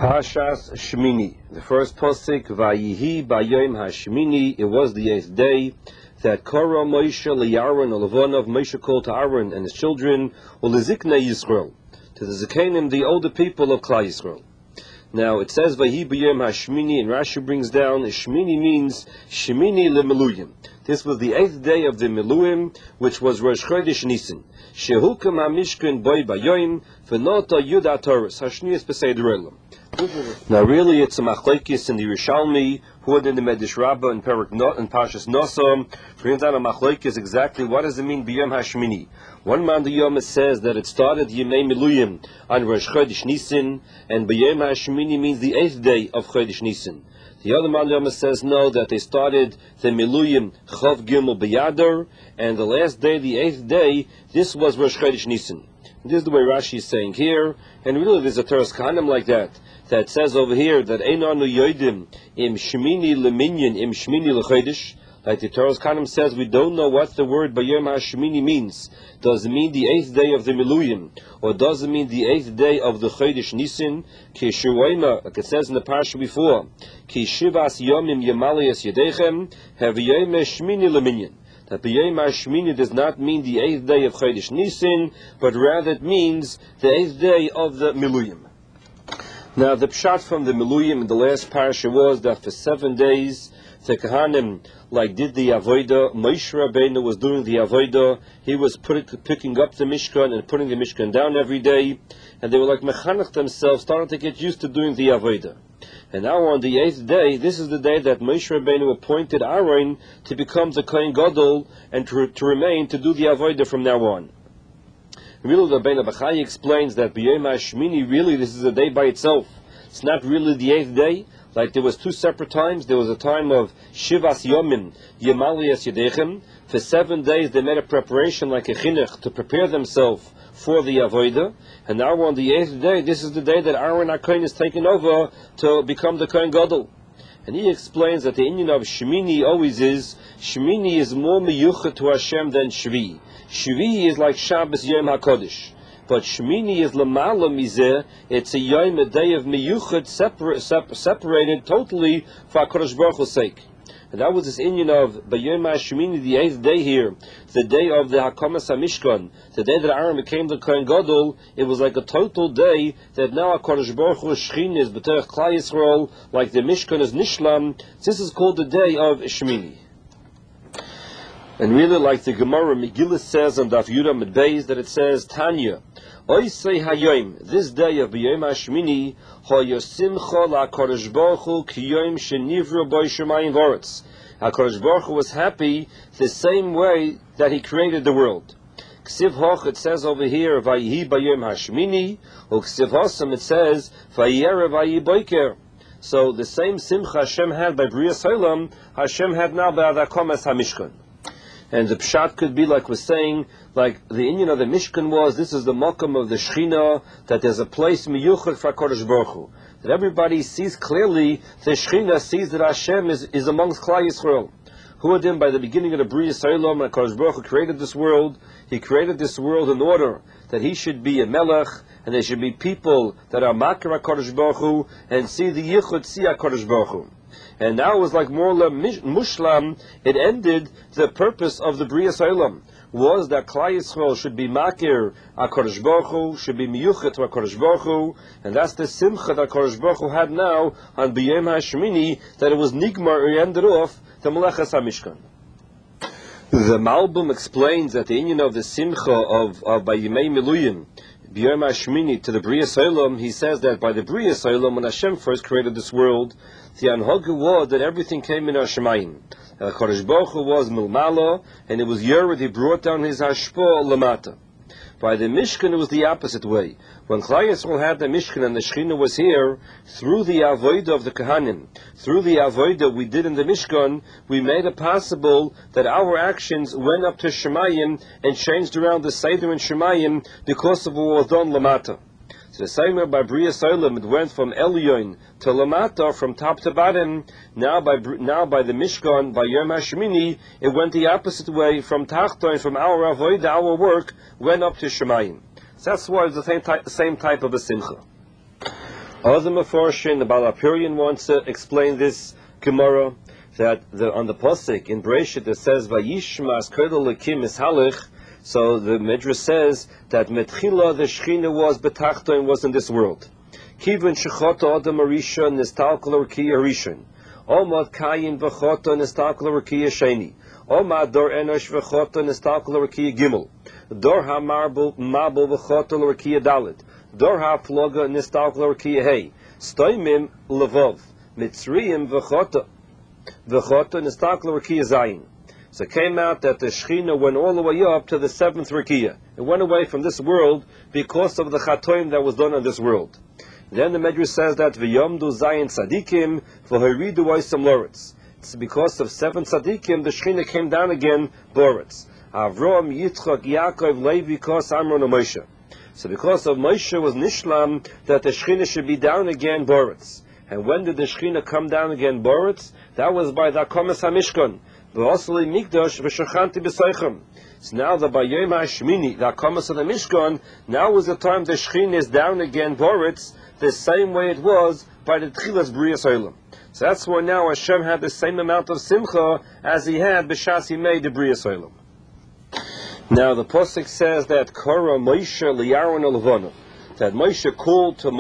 Parshas Shmini, the first posik, Vayihi Bayom HaShmini. It was the 8th day that Korah Moshe LeYaron Olevonov, Moshe called to Aaron and his children, Uleziknei Yisrael, to the Zekanim, the older people of Klal Yisrael. Now it says Vayihi Bayom HaShmini, and Rashi brings down Shmini means Shmini LeMeluyim. This was the 8th day of the Meluim, which was Rosh Chodesh Nisan. Shehukam HaMishkan Boy Bayoim V'nota Yud HaTorah Hashnias B'Seder Olam. Now really it's a machlekes in the Yerushalmi, who in the Medrash Rabbah and Parshas Nosam brings down a machlekes exactly what does it mean B'Yom HaShmini. One man the Yom says that it started Yemei Meluyim on Rosh Chodesh Nisan, and B'Yom HaShmini means the 8th day of Chodesh Nisan. The other man the Yom says no, that they started the Meluyim Chav Gimel B'Yadar, and the last day, the 8th day, this was Rosh Chodesh Nisan. This is the way Rashi is saying here, and really there's a Teres Kahanim like that says over here that Einanu Yoidim im Shmini Leminyan im Shmini Lechodesh. Like the Teres Kahanim says, we don't know what the word Bayom HaShmini means. Does it mean the 8th day of the Meluyim, or does it mean the 8th day of the Chodesh Nisan? Ki Shuwaima, like it says in the parsha before, Ki Shivas Yomim Yemalias Yedechem Haviyom Shmini Leminyan. That B'Yom HaShmini does not mean the 8th day of Chodesh Nisan, but rather it means the 8th day of the Meluyim. Now the pshat from the Meluyim in the last parasha was that for 7 days the Kahanim did the Avodah. Moshe Rabbeinu was doing the Avodah. He was picking up the Mishkan and putting the Mishkan down every day, and they were mechanech themselves, starting to get used to doing the Avodah. And now on the 8th day, this is the day that Moshe Rabbeinu appointed Aaron to become the Kohen Gadol and to remain to do the Avodah from now on. Really, the Rabbeinu Bachai explains that B'Yom HaShmini, really this is a day by itself. It's not really the 8th day. Like there was 2 separate times. There was a time of Shivas Yomim Yemalias Yedechem. For 7 days they made a preparation like a chinuch to prepare themselves for the Avodah. And now on the 8th day, this is the day that Aaron HaKohen is taken over to become the Kohen Gadol. And he explains that the Indian of Shmini always is, Shmini is more miyuchet to Hashem than Shvi. Shvi is like Shabbos Yom HaKodesh. But Shmini is Lamala Mizeh, it's a Yom, a day of miyuchet, separated totally for HaKadosh Baruch Hu's sake. And that was this Indian of B'Yom HaShmini, the 8th day here, the day of the Hakamas HaMishkan, the day that Aaron became the Kohen Gadol. It was like a total day that now HaKadosh Baruch Hu's Shechin is B'terech Klal Yisrael, like the Mishkan is Nishlam. This is called the day of Shmini. And really, like the Gemara Megillah says on Daf Yudah Amud Beis, that it says, Tanya, Oisei Hayom, this day of B'Yom HaShmini, Hayosimcha LaKadosh Baruch Hu Kiyom Shenivra Bo Shemayim V'Aretz. HaKadosh Baruch Hu was happy the same way that He created the world. Ksiv Hoch, it says over here, Vayihi Bayom HaShmini, or Ksiv Hosam, it says, Vayera Vayi Boiker. So the same Simcha Hashem had by B'riyas Olam, Hashem had now by Hakamas HaMishkan. And the pshat could be like we're saying, like the Indian of the Mishkan was, this is the Mokum of the Shechina, that there's a place miyuchet for HaKadosh Baruch Hu. That everybody sees clearly, the Shechina sees that Hashem is amongst Klal Yisrael. Who had by the beginning of the B'riyas Olam, HaKadosh Baruch Hu created this world. He created this world in order that He should be a Melech, and there should be people that are Makar HaKadosh Baruch Hu, and see the Yichud, see HaKadosh Baruch Hu. And now it was like more mushlam. It ended the purpose of the B'riyas Olam was that Klal Yisrael should be makir HaKadosh Baruch Hu, should be miyuchet to HaKadosh Baruch Hu, and that's the simcha that HaKadosh Baruch Hu had now on B'Yom HaShmini, that it was nigmar. He ended off the Melechas HaMishkan. The Malbim explains that the Indian of the simcha of by Yemei Meluyim, B'Yom HaShmini, to the B'riyas Olam, he says that by the B'riyas Olam, when Hashem first created this world, the anhaga was that everything came in Hashemayim. HaKadosh Baruch Hu was milmala, and it was Yered, He brought down His hashpah lamata. By the Mishkan, it was the opposite way. When Klal Yisrael had the Mishkan and the Shechina was here, through the Avodah of the Kahanim, through the Avodah we did in the Mishkan, we made it possible that our actions went up to Shemayim and changed around the Seder in Shemayim because of what was done lamata. So the same way by B'riyas Olam, it went from Elyon to Lamata, from top to bottom. Now by the Mishkan, by Yom HaShmini, it went the opposite way, from Tachton, from our Avodah, our work, went up to Shemayim. So that's why it's the same type of a simcha. Other Mefarshim, the Balapurian wants to explain this Gemara, that on the Pasuk in Bereshit it says, Vayishmas Kedol Lekim Ishalich, so the Midrash says that Metchila, the Shechina was Betachton, was in this world. Kivin Shechota Adam Arishon, Nistalkal Urkiya Rishon. Omad Kayin V'chota, Nistalkal Urkiya Sheni. Omad Dor Enosh V'chota, Nistalkal Urkiya Gimel. Dor HaMarbel V'chota Urkiya Dalit. Dor HaPloga, Nistalkal Urkiya Hey. Stoimim Levov. Mitzriyim V'chota Nistalkal Urkiya Zayin. So it came out that the Shechina went all the way up to the 7th Rikiya. It went away from this world because of the Chatoim that was done in this world. Then the Medrash says that V'yomdu Zayin Tzadikim V'horidu Oisam Loretz. It's because of 7 Tzadikim the Shechina came down again Boretz. Avrom, Yitzchak, Yaakov, Levi, Kos, Amron, and Moshe. So because of Moshe was Nishlam that the Shechina should be down again Boretz. And when did the Shechina come down again Boretz? That was by the Akomas HaMishkan. V'osli Mikdash v'shachanti b'soichem. So now the Bayom HaShmini, the Akomas of the Mishkan, now is the time the Shechina is down again Boretz, the same way it was by the Tchilas B'riyas Olam. So that's why now Hashem had the same amount of Simcha as he had b'shas he made the B'riyas Olam. Now the Pasuk says that Korah Moshe li'Aaron Levanov, that Moshe called to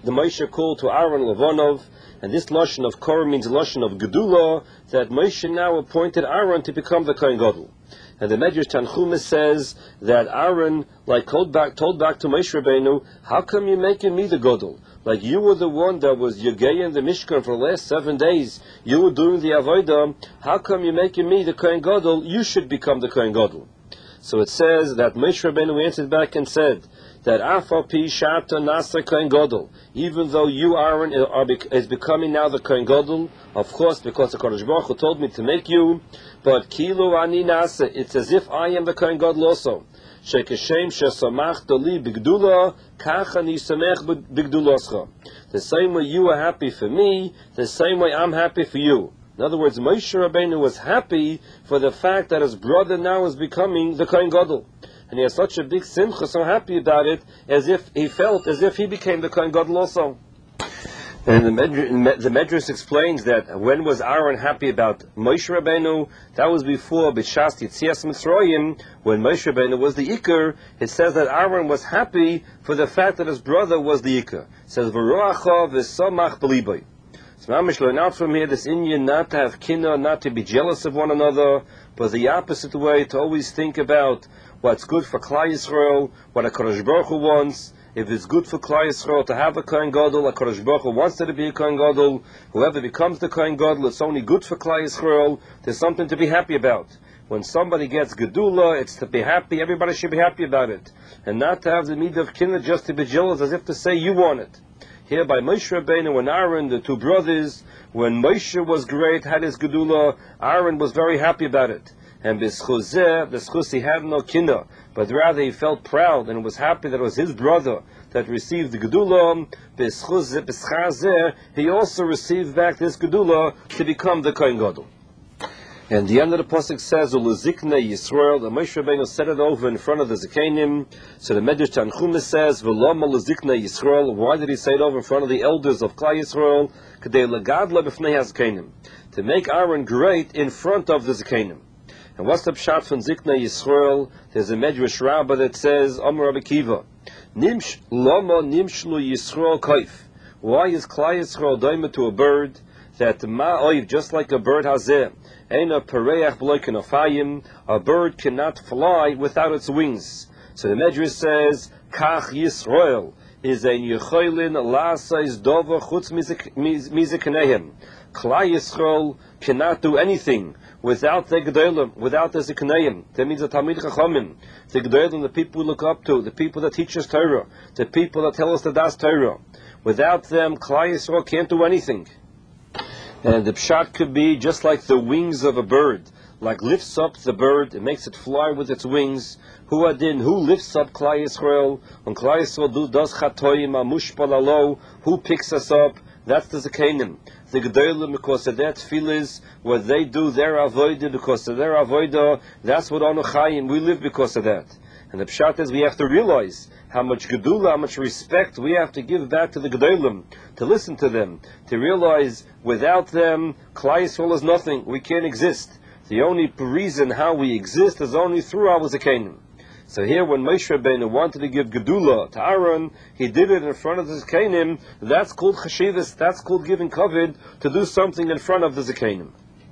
Aaron Levanov, and this lashon of Korah means lashon of Gedula, that Moshe now appointed Aaron to become the Kohen Gadol. And the Medrash Tanchumas says that Aaron, told back to Moshe Rabbeinu, how come you're making me the Gadol? Like you were the one that was Yogei in the Mishkan for the last 7 days, you were doing the Avodah, how come you're making me the Kohen Gadol? You should become the Kohen Gadol. So it says that Moshe Rabbeinu answered back and said that Afal Pi Shata Nasa Kohen Gadol, even though you, Aaron, is becoming now the Kohen Gadol, of course, because the Kodesh Baruch Hu told me to make you, but Kilu Ani Nasa, it's as if I am the Kohen Gadol also. Shekeshem Shesamach Doli Bigdula, Kach Ani Samech Bigduloscha. The same way you are happy for me, the same way I'm happy for you. In other words, Moshe Rabbeinu was happy for the fact that his brother now is becoming the Kohen Gadol. And he has such a big simcha, so happy about it, as if he felt as if he became the Kohen Gadol also. And the Medrash explains that when was Aaron happy about Moshe Rabbeinu? That was before B'shas Yitzias Mitzrayim, when Moshe Rabbeinu was the Iker. It says that Aaron was happy for the fact that his brother was the Iker. It says V'roacha v'samach b'liboy. So Mamish learn out from here this Indian not to have kinna, not to be jealous of one another, but the opposite way, to always think about what's good for Klal Yisrael, what a Kodesh Baruch Hu wants. If it's good for Klal Yisrael to have a Kohen Gadol, a Kodesh Baruch Hu wants there to be a Kohen Gadol. Whoever becomes the Kohen Gadol, it's only good for Klal Yisrael. There's something to be happy about. When somebody gets Gedula, it's to be happy. Everybody should be happy about it, and not to have the midah of kinna just to be jealous, as if to say you want it. Here by Moshe Rabbeinu and Aaron, the two brothers, when Moshe was great, had his Gedula, Aaron was very happy about it. And b'schus he had no kinna, but rather he felt proud and was happy that it was his brother that received the Gedula. B'schaz he also received back this Gedula to become the Kohen Gadol. And the end of the pasuk says, "Uluzikna Yisrael." The Moshe Rabbeinu said it over in front of the Zikanim. So the Medrash Tanchumas says, "V'lama Uluzikna Yisrael." Why did he say it over in front of the elders of Klal Yisrael? K'dei legadla b'fnei hazikanim, to make Aaron great in front of the Zikanim. And what's the pshat from Zikna Yisrael? There's a Medrash Rabbah that says, Amar Rabbi Kiva, Lama Nimshlu Yisrael Kaif. Why is Klal Yisrael daima to a bird that ma'oiv, just like a bird hazeh, Eina Pereach B'loikin Ofayim, a bird cannot fly without its wings. So the Medrash says, Kach Yisrael is a Yechoilin Lasais Dova Chutz Mizikanehem. Klal Yisrael cannot do anything without the Gedolim, without the Zikaneim. That means the Talmid Chachamim, the Gedolim, the people we look up to, the people that teach us Torah, the people that tell us the Das Torah. Without them, Klal Yisrael can't do anything. And the pshat could be just like the wings of a bird, like lifts up the bird, it makes it fly with its wings. Who lifts up Klal Yisrael? When Klal Yisrael does chatoim, amushpal alo, who picks us up? That's the Zekanim. The Gedolim, because of their tefillas, what they do, their avodah, because of their avodah, that's what Anu Chayim, we live because of that. And the pshat is we have to realize how much gedula, how much respect we have to give back to the gedolim, to listen to them, to realize without them, Klal Yisrael is nothing. We can't exist. The only reason how we exist is only through our Zakanim. So here, when Moshe Rabbeinu wanted to give gedula to Aaron, he did it in front of the Zakanim. That's called chashivas. That's called giving kavod, to do something in front of the Zakanim.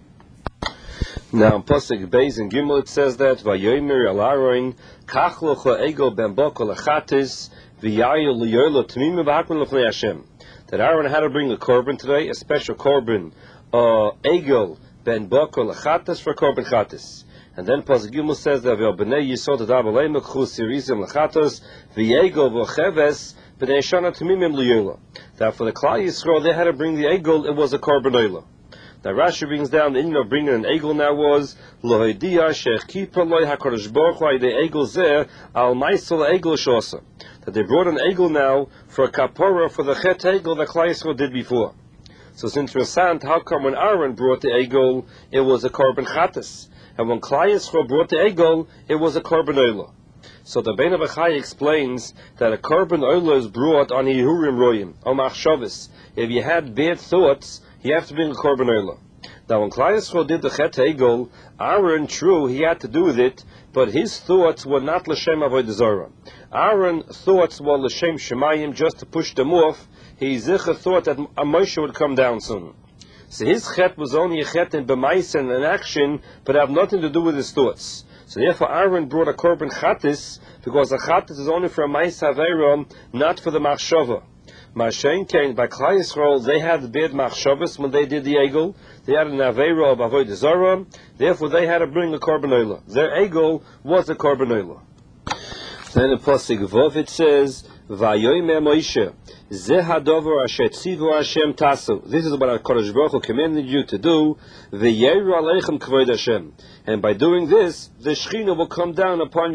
Now in Pasuk Beis and Gimel it says that Vayomer al Aaron Kach locha ego ben bokol achatis v'yayil liyoylo t'mim v'hakman l'fnei Hashem. That Aaron had to bring a korban today, a special korban, ego ben bokol achatis for korban chatis. And then Pasuk Gimel says that V'bnei Yisod adav aleim k'chu sirizim l'achatos v'yego v'cheves b'nei shana t'mimim liyoylo. That for the Klal Yisrael they had to bring the egel, it was a korban oila. Now Rashi brings down the meaning of bringing an egel now was Lohidia Shech Kippur Loi HaKadosh Baruch Hu the egel zeh al Maisel egel shosa. That they brought an egel now for a kapora for the chet egel that Klal Yisrael did before. So it's interesting how come when Aaron brought the egel it was a korban chatas, and when Klal Yisrael brought the egel it was a korban oila. So the Bein HaVachai explains that a korban oila is brought on Yehurim Royim or Machshavas. If you had bad thoughts, you have to bring a korban oila. Now when Klal Yisrael did the chet egel, Aaron, true, he had to do with it, but his thoughts were not l'shem avodah zarah. Aaron's thoughts were l'shem shemayim, just to push them off. He zicha thought that Moshe would come down soon. So his chet was only a chet in b'maisa and in action, but had nothing to do with his thoughts. So therefore Aaron brought a korban chatis, because a chatis is only for a ma'isa aveira, not for the machshava. Mashen came by Klal Yisrael, they had bad machshavas when they did the egel. They had an aveira of avodah zarah, therefore they had to bring a korban oila. Their egel was a korban oila. Then in Pasuk Vov it says, Vayomer Moshe, Zeh hadover asher tzivu Hashem tasu. This is what HaKadosh Baruch Hu commanded you to do. V'yeru aleichem kvod Hashem. And by doing this, the Shechina will come down upon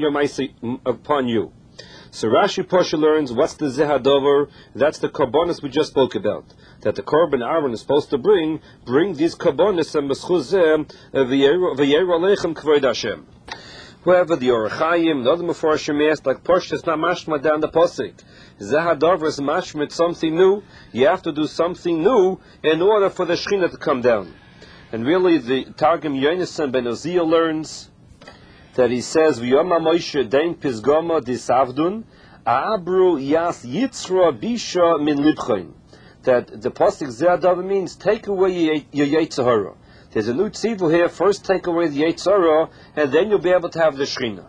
you. So Rashi Pasha learns what's the Zeh hadover. That's the karbonis we just spoke about. That the korban Aaron is supposed to bring these karbonis and b'schus zeh v'yeru aleichem kvod Hashem. However, the Orach Chaim, the other Mefarshim asked, like Porsche is not mashma down the posik. Zeh hadover is mashma something new. You have to do something new in order for the Shechina to come down. And really, the Targum Yonasan ben Uziel learns that he says, "V'yom Moshe dein pisgama disavdun, abru yas yitzra bisha min libchain." That the posik Zeh hadover means take away your yetzer hara. There's a new tzivu here. First, take away the yetzer hara, and then you'll be able to have the Shechina.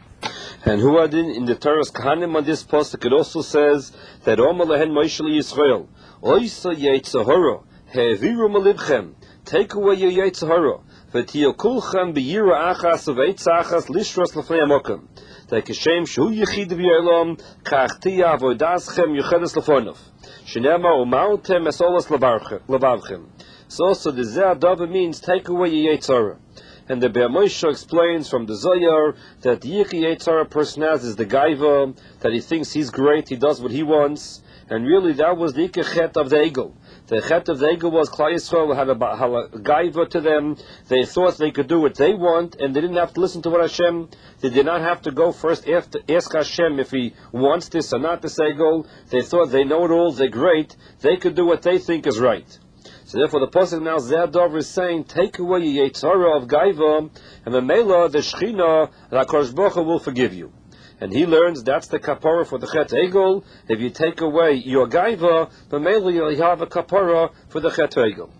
And Huadin in the Torah's Kahanim on this posuk it also says that Omer lehen Moshe Yisrael, Oysa yetzer hara he'aviru malibchem. Take away your yetzer hara. V'tiyo kulchem b'yira achas uveitz achas lishros l'fnei hamokim. That kashem shu yichid v'yolam kach tiya avodaschem yuchedes l'fonav. Shenema u'mautem esolas levavchem. So also the Zeh hadover means take away your yetzer hara. And the Be'er Moshe explains from the Zohar that the yetzer hara person has is the gaiva, that he thinks he's great, he does what he wants, and really that was the chet of the egel. The chet of the egel was Klal Yisrael had a gaiva to them. They thought they could do what they want, and they didn't have to listen to what Hashem. They did not have to go first after ask Hashem if He wants this or not. This egel. They thought they know it all. They're great. They could do what they think is right. So therefore, the pasuk now Zeh hadover is saying, take away your yetzer hara of gaiva, and the Mela, the Shechina, the HaKadosh Baruch Hu will forgive you. And he learns that's the kapara for the chet egel. If you take away your gaiva, the Mela you'll have a kapara for the chet egel.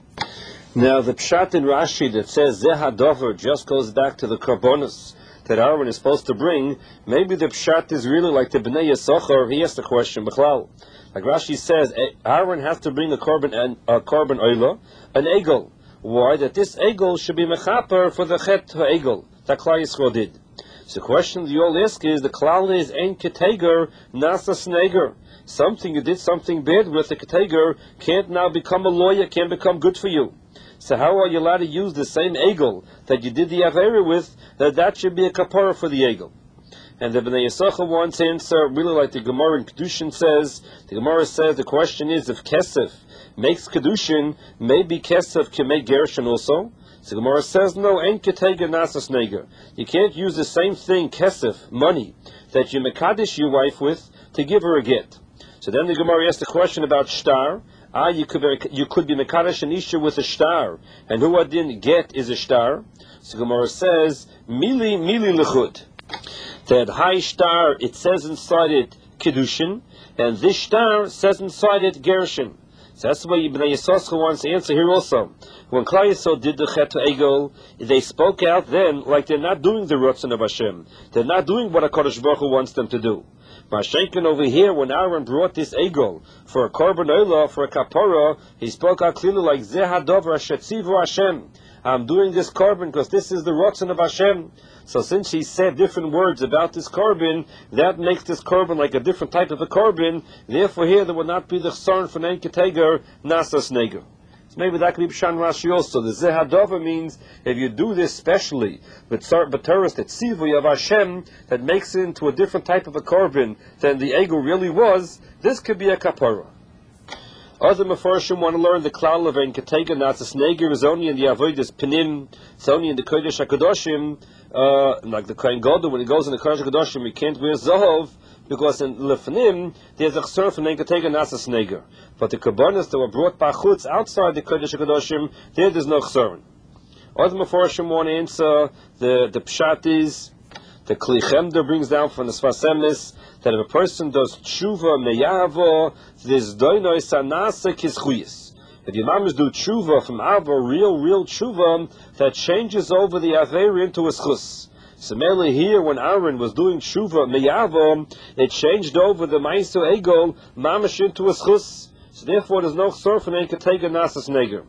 Now the pshat in Rashi that says Zeh hadover just goes back to the karbonos that Aaron is supposed to bring. Maybe the pshat is really like the Bnei Yisachar. He asked the question, B'chlal. Like Rashi says, Aaron has to bring a korban oila, an egel. Why? That this egel should be mechaper for the chet egel that Klal Yisrael did. So the question you all ask is, the klal is ein keteger nasa sneger. Something you did something bad with, the keteger can't now become a lawyer, can't become good for you. So how are you allowed to use the same egel that you did the avera with, that should be a kapara for the egel? And the Bnei Yisachar wants answer, really like the Gemara in Kedushin says. The Gemara says the question is if Kesef makes Kedushin, maybe Kesef can make Gershon also. So Gemara says, no, ain't ketega nasas neger. You can't use the same thing, kesef, money, that you mekadesh your wife with, to give her a get. So then the Gemara asked the question about shtar. You could be mekadesh an isha with a shtar, and who adin get is a shtar. So Gemara says, mili lechud. That high shtar, it says inside it kedushin, and this shtar says inside it gerushin. So that's the way Bnei Yissaschar wants to answer here also. When Klal Yisrael did the Chet Egel, they spoke out then like they're not doing the Ratzon of Hashem. They're not doing what HaKadosh Baruch Hu wants them to do. Mashenkin over here, when Aaron brought this Egel for a Korban Olah, for a Kapara, he spoke out clearly like Zeh HaDover Shetzivu Hashem. I'm doing this Korban because this is the Ratzon of Hashem. So since he said different words about this Korban, that makes this Korban like a different type of a Korban. Therefore here there will not be the Chsarn for Nein Keteger Nasas Neger. So maybe that could be Pshan Rashi also. The Zeh HaDover means if you do this specially with B'Teres that Tzivu of Hashem, that makes it into a different type of a Korban than the Egel really was, this could be a Kapara. Other Mefarshim want to learn the klal of Ein Ketega Nasas Neger is only in the Avodas Pinim, it's only in the Kodesh HaKadoshim, like the Kohen Gadol, when he goes in the Kodesh HaKadoshim, he can't wear Zahov, because in Lefanim, there's a chsar for Ein Ketega Nasas Neger. But the Kabbanas that were brought by Chutz outside the Kodesh HaKadoshim, there's no chsar. Other Mefarshim want to answer, the Pshat is, the Kli Chemda brings down from the Sfas Emes, that if a person does tshuva meyavo, this doinoi sanasa kischuyis. If your mamas do tshuva from ava, real tshuva, that changes over the aver into a schus. Similarly here, when Aaron was doing tshuva meyavo, it changed over the maiso egol mamash into a schus. So therefore, there's no chsar for Ein Ketega Nasas Neger.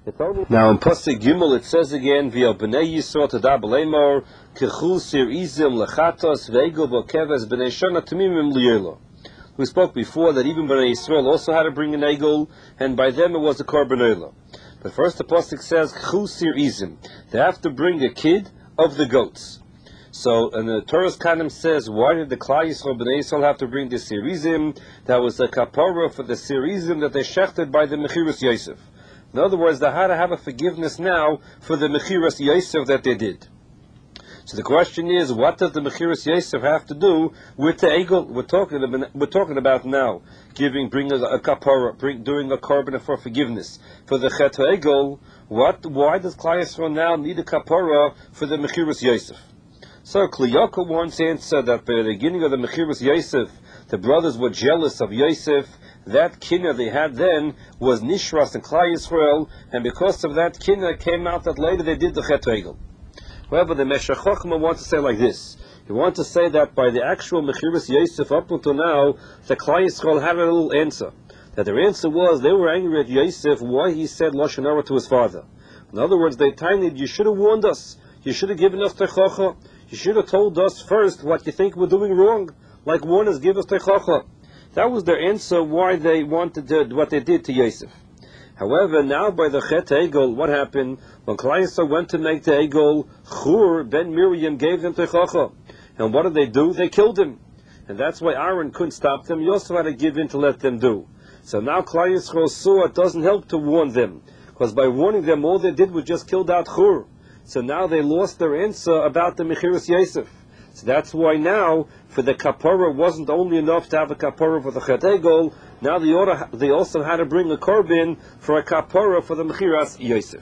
Now in Pasuk Gimel it says again, V'al b'nei Yisrael tadab leimor kechul sir izim lechatos ve'egel v'keves b'nei shana tamimim liyelo. We spoke before that even b'nei Yisrael also had to bring an egel, and by them it was a korban olah. But first the Pasuk says kechul sir izim. They have to bring a kid of the goats. So, and the Torah's Kanim says, why did the Klal Yisrael, Bnei Yisrael have to bring the Sirizim? That was a kapara for the Sirizim that they shechted by the Mechiras Yosef. In other words, they had to have a forgiveness now for the Mechiras Yosef that they did. So the question is, what does the Mechiras Yosef have to do with the Egel we're talking about now? Bringing a kapara, doing a korban for forgiveness. For the Chet Egel, why does Klal Yisrael now need a kapara for the Mechiras Yosef? So Kli Yaakov wants to answer that by the beginning of the Mechiras Yosef, the brothers were jealous of Yosef. That kinna they had then was Nishras and Klal Yisrael, and because of that kinna came out that later they did the Chet Egel. However, the Meshech Chochmah wants to say like this. He wants to say that by the actual Mechiras Yosef up until now, the Klal Yisrael had a little answer. That their answer was they were angry at Yosef why he said Lashon Hara to his father. In other words, they tinied, you should have warned us. You should have given us Techacha. You should have told us first what you think we're doing wrong. Like warn us, give us Techacha. That was their answer why they wanted to do what they did to Yosef. However, now by the Chet Egel, what happened? When Klal Yisrael went to make the Egel, Chur ben Miriam gave them Techacha. And what did they do? They killed him. And that's why Aaron couldn't stop them. He also had to give in to let them do. So now Klal Yisrael saw it doesn't help to warn them. Because by warning them, all they did was just kill out Chur. So now they lost their answer about the Mechiras Yosef. So that's why now, for the kapara, wasn't only enough to have a kapara for the Chet Egel, now they also had to bring a korban for a kapara for the Mechiras Yosef.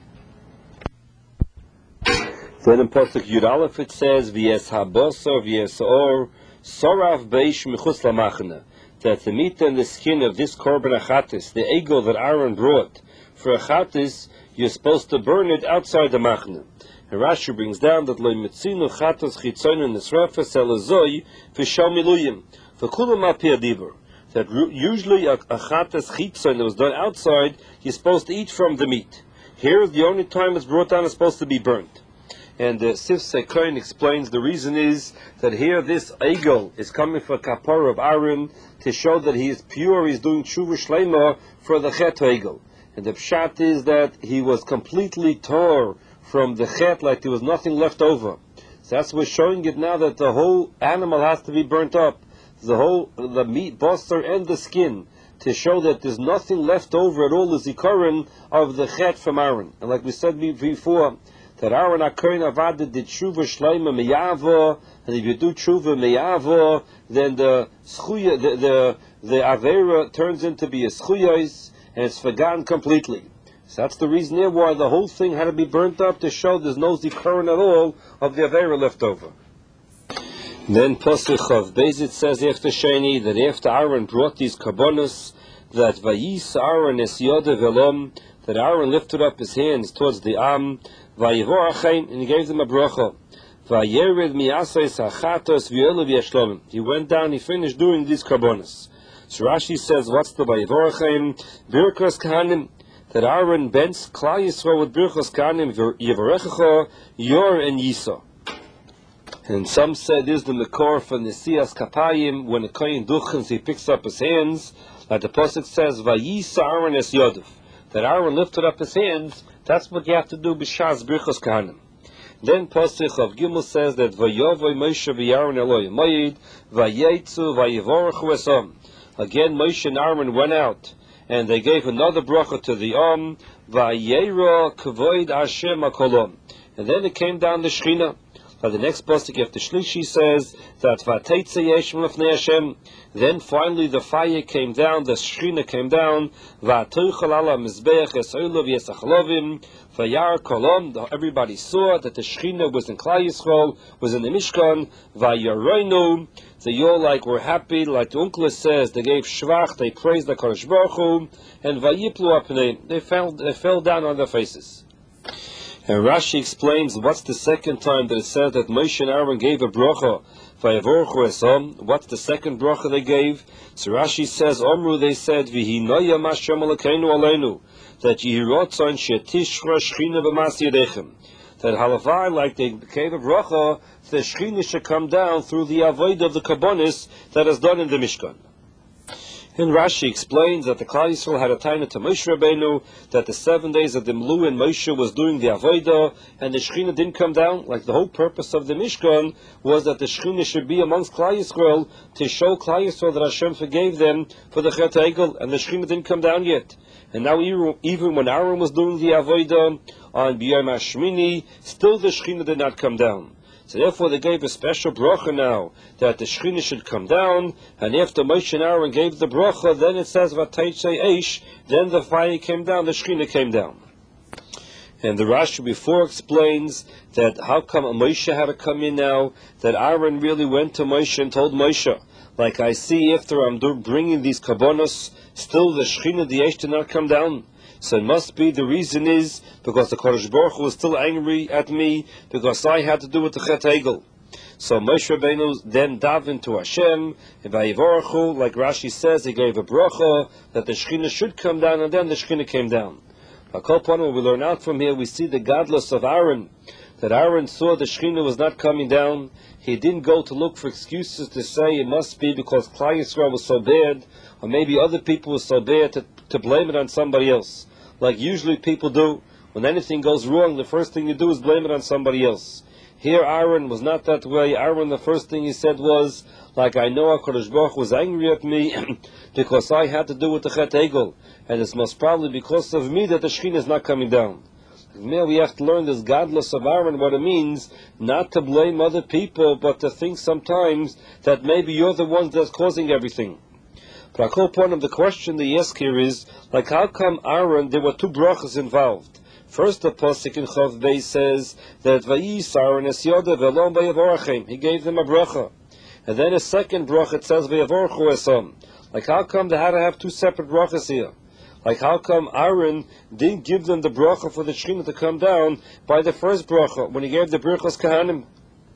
Then in Pasuk Yud Aleph it says, V'yes habosor v'yes or sorav beish mechutz lamachna. That the meat and the skin of this korban achatis, the egel that Aaron brought for achatis, you're supposed to burn it outside the machna. And Rashi brings down that loy mitzinu chatos chitzonin nisrafes elazoi v'shal miluyim v'kulam al pi adibur. That usually a chatas chitzon that was done outside, you're supposed to eat from the meat. Here, the only time it's brought down is supposed to be burnt. And Sif Sekoin explains the reason is that here this egel is coming for kapara of Aaron to show that he is pure, he's doing tshuva shleima for the Chet Egel. And the pshat is that he was completely tore from the chet, like there was nothing left over. So that's we're showing it now that the whole animal has to be burnt up. The meat, basar, and the skin to show that there's nothing left over at all, the zikaron of the chet from Aaron. And like we said before, that Aaron HaKohen Avada did tshuva shleima meyavo, and if you do tshuva meyavo, then the avera turns into be a schuyos, and it's forgotten completely. So that's the reason there why the whole thing had to be burnt up, to show there's no zikaron at all of the avera left over. Then Pasuk of Bezit says after Sheni that after Aaron brought these karbonos, that Vayis Aaron es yoda velom, that Aaron lifted up his hands towards the Am, Vayivor Achain, and he gave them a bracha. Vayered miasais hachatos v'yolav yeshlomim. He went down, he finished doing these karbonos. So Rashi says, what's the Vayivor Achain? Birkos Kahanim, that Aaron bends Klal Yisrael with Birkos Kahanim, Yivarechacha, Yor and Yisa. And some said is the Mekor for Nesias Kapayim, when the Kohen duchens, he picks up his hands, like the Pasuk says, Vayisa Aaron es Yodov, that Aaron lifted up his hands. That's what you have to do b'shas Birchos Kahanim. Then Pasuk of Gimel says that Vayavoy Moshe v'Aaron Eloi Moed Vayetzu Vayivorachu Esom. Again, Moshe and Aaron went out, and they gave another bracha to the Vayera Kavoid Hashem HaKolom. And then it came down the Shechina. By the next pasuk after Shlishi says that Vateitze Yeshem Lefnei Hashem. Then finally the fire came down, the Shechina came down. Va'atoichal ala mizbeach es oilav yesachlovim vayar kolom. Everybody saw that the Shechina was in Klal Yisrael, was in the Mishkan. Vayaroinu. They all were happy, like the Unkla says. They gave shvach, they praised the Kodesh Baruch Hu, and vayiplu apnei. They fell down on their faces. And Rashi explains what's the second time that it says that Moshe and Aaron gave a bracha. What's the second bracha they gave? So Rashi says, Omru, they said, V'hinoya Mashem Elokeinu Aleinu, that Yehirotzon Shetishra Shechina B'mas Yedechem, that halavai, like they gave a bracha, the Shechina should come down through the avodah of the karbonis that is done in the Mishkan. And Rashi explains that the Klal Yisrael had a taina to Moshe Rabbeinu, that the 7 days of the Mlu and Moshe was doing the Avodah, and the Shechina didn't come down. Like the whole purpose of the Mishkan was that the Shechina should be amongst Klal Yisrael to show Klal Yisrael that Hashem forgave them for the Chet Egel, and the Shechina didn't come down yet. And now even when Aaron was doing the Avodah on B'yom HaShmini, still the Shechina did not come down. So therefore they gave a special bracha now, that the Shechina should come down, and after Moshe and Aaron gave the bracha, then it says, Vataytze Eish, then the fire came down, the Shechina came down. And the Rashi before explains that how come Moshe had to come in now, that Aaron really went to Moshe and told Moshe, like I see after I'm bringing these karbonos, still the Shechina, the Eish did not come down. So it must be the reason is because the Kodesh Baruch Hu was still angry at me because I had to do with the Chet Egel. So Moshe Rabbeinu then davened to Hashem, and Vayivorachu, like Rashi says, he gave a bracha that the Shechina should come down, and then the Shechina came down. What we learn out from here, we see the godless of Aaron, that Aaron saw the Shechina was not coming down. He didn't go to look for excuses to say it must be because Klal Yisrael was so bad, or maybe other people were so bad to blame it on somebody else. Like usually people do. When anything goes wrong, the first thing you do is blame it on somebody else. Here Aaron was not that way. Aaron, the first thing he said was, like, I know HaKadosh Baruch Hu was angry at me because I had to do with the Chet Egel, and it's most probably because of me that the Shechina is not coming down. Now we have to learn this godless of Aaron, what it means not to blame other people, but to think sometimes that maybe you're the one that's causing everything. But the whole point of the question they ask here is, like, how come Aaron, there were two brachas involved? First, the pasuk in Chav Beis says that Vayis Aaron es Yoda velom vayavorachem. He gave them a bracha. And then a second bracha, it says vayavorchu esom. Like, how come they had to have two separate brachas here? Like, how come Aaron didn't give them the bracha for the Shechina to come down by the first bracha, when he gave the Birchos Kahanim?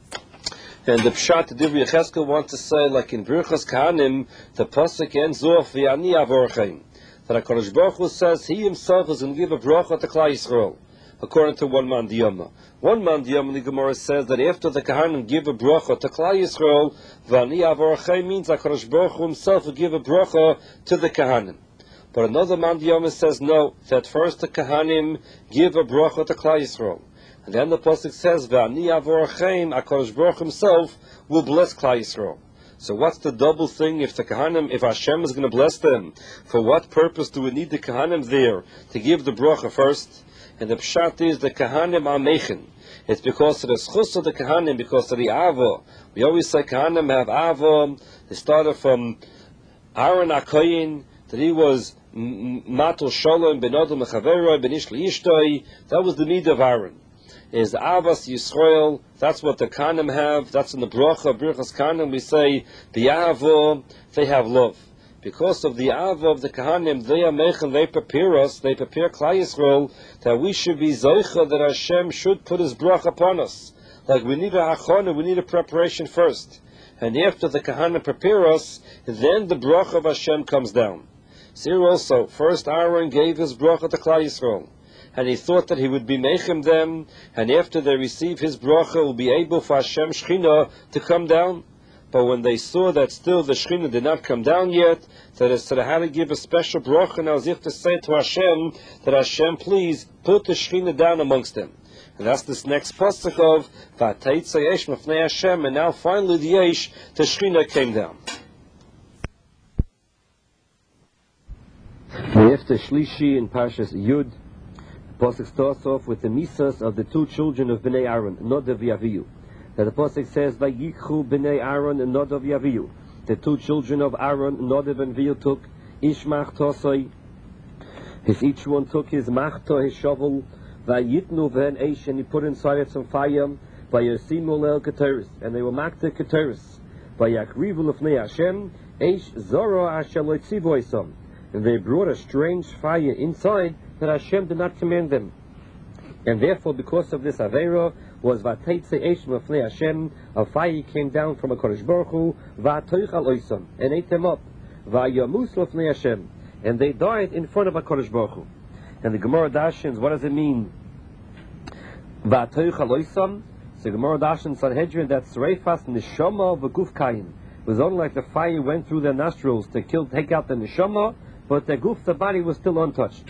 And the Pshat, the Divrei Yechezkel wants to say, like in Birchos Kahanim, the pasuk ends off, V'ani avorchem. That HaKadosh Baruch Hu says he himself is going to give a bracha to Klal Yisrael, according to one man Diyama. One man Diyama, the Gemara says that after the Kahanim give a bracha to Klal Yisrael, V'ani avorchem means HaKadosh Baruch Hu himself will give a bracha to the Kahanim. But another man Diyama says no, that first the Kahanim give a bracha to Klal Yisrael. And then the pasuk says, "V'ani avorachem," HaKadosh Baruch himself will bless Klal Yisrael. So what's the double thing if the Kahanim, if Hashem is going to bless them? For what purpose do we need the Kahanim there? To give the bracha first? And the pshat is the Kahanim are mechen. It's because of the schus of the Kahanim, because of the Ava. We always say Kahanim have Ava. They started from Aaron HaKoyin, that he was Matul Shalom ben Odom Mechaveroi ben Ish Ishtoi. That was the need of Aaron. Is Avas Yisrael. That's what the Kahanim have. That's in the bracha, Birchas Kahanim. We say B'Yavo, they have love. Because of the Ava of the Kahanim, they are mechen, they prepare us, they prepare Klal Yisrael that we should be zoicha, that Hashem should put His bracha upon us. Like we need a hachana, we need a preparation first. And after the Kahanim prepare us, then the bracha of Hashem comes down. So here also, first Aaron gave his bracha to Klal Yisrael, and he thought that he would be mechem them, and after they receive his bracha, will be able for Hashem Shechina to come down. But when they saw that still the Shechina did not come down yet, that is, so they had to give a special bracha now, as if to say to Hashem, that Hashem, please put the Shechina down amongst them. And that's this next pasuk of V'ateitza yesh mefnei Hashem, and now finally the yesh, the Shechina came down. After Shlishi in Parshas Yud, the pasuk starts off with the misas of the two children of Bnei Aaron, Nadav Yaviyu. That the pasuk says, "Vayikhu bnei Aaron and Nadav Yaviyu." The two children of Aaron, Nadav and Avihu, took Ishmach Tosai. Each one took his machto, his shovel, vayitnu v'hen eish, and he put inside it some fire. Vayosimu le'el keteris, and they were makte keteris. Vayakrivu l'fnei Hashem, eish zoro asher lo tzivu esam, and they brought a strange fire inside that Hashem did not command them. And therefore, because of this aveira, was Vateitze Eish Mefnei Hashem, a fire came down from a Kodesh Baruch Hu, Vatoichal Oisam, and ate them up, Vayamus Mefnei Hashem, and they died in front of a Kodesh Baruch Hu. And the Gemara Dashins, what does it mean? Vatoichal Oisam. So Gemara Dashins Sanhedrin, that's Reifas Neshama V'Guf Kayin. It was only like the fire went through their nostrils to take out the Neshama, but the Guf, the body, was still untouched.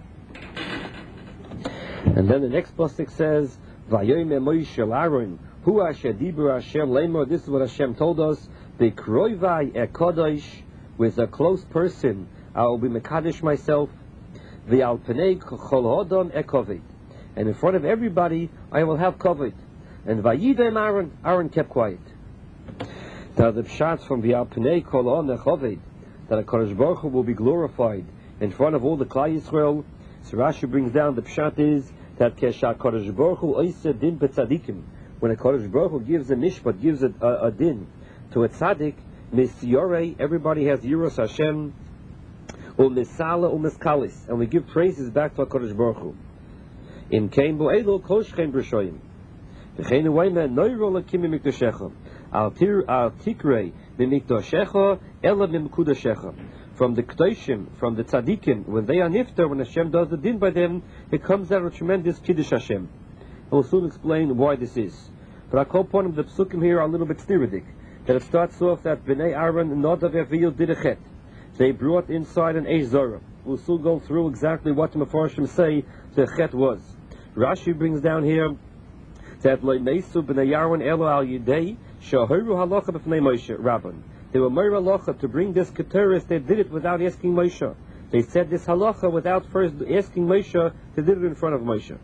And then the next pasuk says, Vayoyme Moshe Aaron, Hu Asher Dibur Hashem Lemor. This is what Hashem told us. Bekroivai Ekodosh, with a close person, I will be Mekadosh myself. V'al Pnei Chol Hodom Ekoved, and in front of everybody I will have koved. And Vayidem Aaron, Aaron kept quiet. Now the pshat from V'al Pnei Chol Hodom Ekoved, that a Kodesh Baruch Hu will be glorified in front of all the Klal Yisrael. So Rashi brings down the pshat is that Kesha Kodesh Baruch Hu Oiseh Din B'Tzadikim, when a Kodesh Baruch Hu gives a mishpat, gives a din to a tzaddik, Misyore, everybody has Yiras Hashem, U'misala U'miskalis, and we give praises back to a Kodesh Baruch Hu. In Kein Bo'elo Koshchein B'Shoyim, V'chein U'ayme Noiro L'Kimi Mikdoshecha, Al Tikrei B'Mikdoshecha, Ela B'Mkudoshecha. From the K'doshim, from the Tzadikim, when they are nifter, when Hashem does the din by them, it comes out a tremendous Kiddush Hashem. And we'll soon explain why this is. But I call upon the psukim here are a little bit stiridik. That it starts off that Bnei Aaron and Nadav Avihu did a chet. They brought inside an Eish Zorah. We'll soon go through exactly what the Mefarshim say the chet was. Rashi brings down here that Lo Meisu Bnei Aaron Elo Al Yidei Shahoru Halacha B'Fnei Moshe Rabban. They were Meir Halacha to bring this keteris. They did it without asking Moshe. They said this halacha without first asking Moshe. They did it in front of Moshe.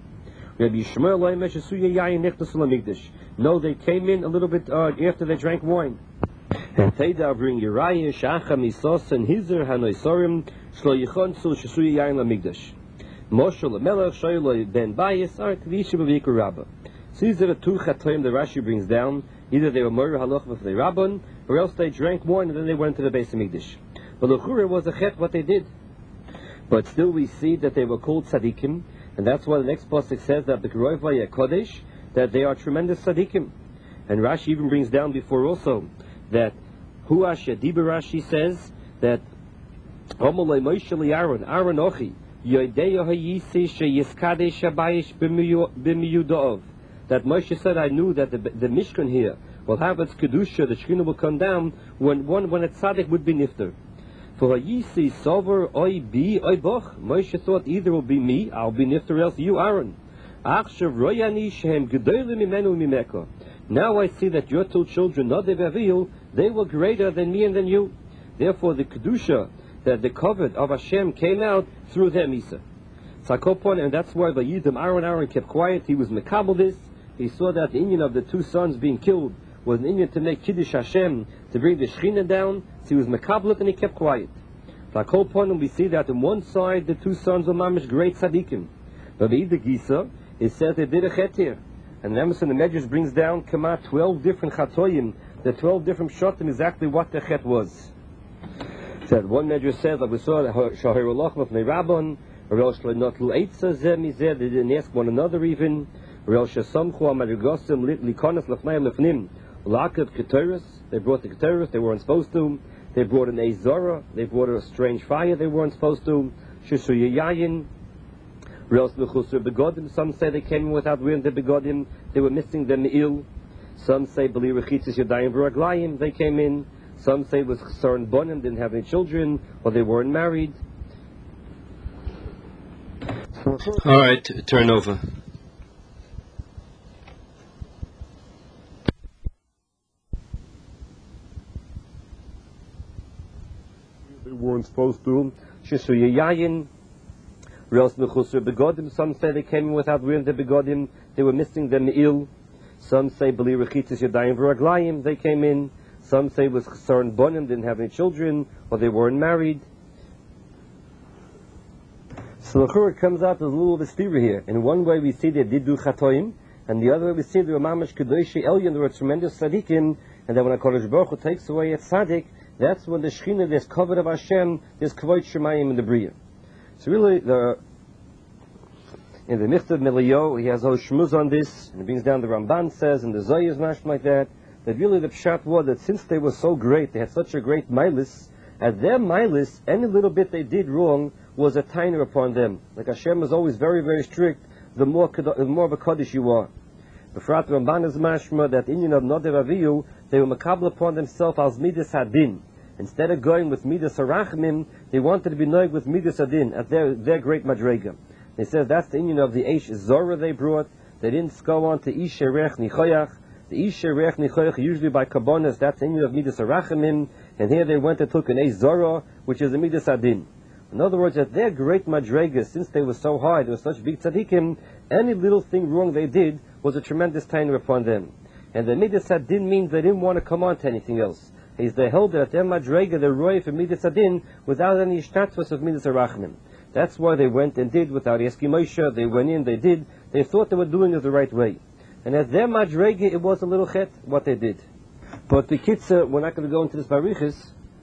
No, they came in a little bit after they drank wine. And Teda bring Uriah, Shacha, Misos, and Hizer, Hanoisorim, Shlo Yichonsu, Shesuya Yain Lamigdash. Moshe Lamelech, Shoyle Ben Bayis, Art, Vishim Aviku Rabbah. So these are the two chatoim the Rashi brings down. Either they were Meir Halacha with the Rabban, or else they drank wine and then they went to the Beis Hamikdash. But L'chura was a chet what they did. But still we see that they were called tzadikim, and that's why the next pasuk says that the B'Kroivai Kodesh, that they are tremendous tzadikim. And Rashi even brings down before also that Hu Asher Dibur, Rashi says that Omolei Moshe Aaron, Aaron Ochi, Yodeya Hayisi Sheyiskadesh Shabayish B'miyudov. That Moshe said, I knew that the Mishkan here will have its Kedusha, the Shekhinah will come down when a tzaddik would be nifter. For Hayisi Sover Oi Bi Oi Boch. Moshe thought either will be me, I'll be nifter, else you, Aaron. Achshav Royani Shehem Gedolim Mimenu Mimeka. Now I see that your two children, Nadav Avihu, They were greater than me and than you. Therefore, the kedusha, that the covet of Hashem came out through their misa. Sakopon, and that's why Vayidim Aaron kept quiet. He was mekabel this. He saw that the Indian of the two sons being killed was an Indian to make Kiddush Hashem, to bring the Shechina down. So he was mekabel and he kept quiet. Sakopon, and we see that on one side the two sons were mamish great tzaddikim. But the Gisa, it says they did a chet here. And Emerson the Medrash brings down Kama 12 different chatoyim, the 12 different shotim, exactly what the chet was. Said one Medrash says, like we saw, Shahirullah Mafnei Rabban, Rel Shlenotl Eitza Zemizeh, they didn't ask one another even. Rel Shasamchu Amadrigosim Likonas Lefnei Lefnim, Lakat Keteris, they brought the Keteris, they weren't supposed to. They brought an Ezora, they brought a strange fire, they weren't supposed to. Shishu Yayin, some say they came in without wearing the begodim, they were missing the me'il. Some say Bali Rechitzis Yadayim V'Raglayim, they came in. Some say it was Chesar and Bonim, didn't have any children, or they weren't married. Alright, turn over. They weren't supposed to. Shishu Yayin. Some say they came in without wearing the begodim, they were missing the me'il. Some say Bali Rechitzis Yadayim V'Raglayim, they came in. Some say it was Chesar and Bonim, didn't have any children, or they weren't married. So it comes out as a little bit steeper here. In one way we see they did do chatoim, and the other way we see they were mamash kedoshi elyon, they were tremendous tzaddikim, and then when HaKadosh Baruch Hu takes away a tzaddik, that's when the Shechina, there's covet of Hashem, there's kavod shemayim in the Bria. So really, in the Michtav Miliyo, he has a shmuz on this, and he brings down the Ramban says, and the Zohar is mashed like that really the pshat was that since they were so great, they had such a great milis, at their milis, any little bit they did wrong was a tainer upon them. Like Hashem was always very, very strict, the more of a Kaddish you are. Befrat Ramban is mashma that Indian of Nodev Aviyu, they were makabel upon themselves as Midas Hadin. Instead of going with Midas Harachmim, they wanted to be noig with Midas Hadin at their great Madrega. They said that's the Indian of the Eish Zora they brought. They didn't go on to Ish Erech Nichoyach. The Ish Erech Nichoyach usually by Kabbonas, that's the Indian of Midas Harachmim. And here they went and took an Eish Zora, which is a Midas Hadin. In other words, at their great Madrega, since they were so high, they were such big tzaddikim, any little thing wrong they did was a tremendous tainer upon them. And the Midas Hadin means they didn't want to come on to anything else. They held that at their Madrega, the roy for Midas Hadin, without any shtatvus of Midas Harachmim. That's why they went and did without asking Moshe. They went in, they did. They thought they were doing it the right way. And at their Madrega, it was a little chet, what they did. But the Kitzah, we're not going to go into this Barichis,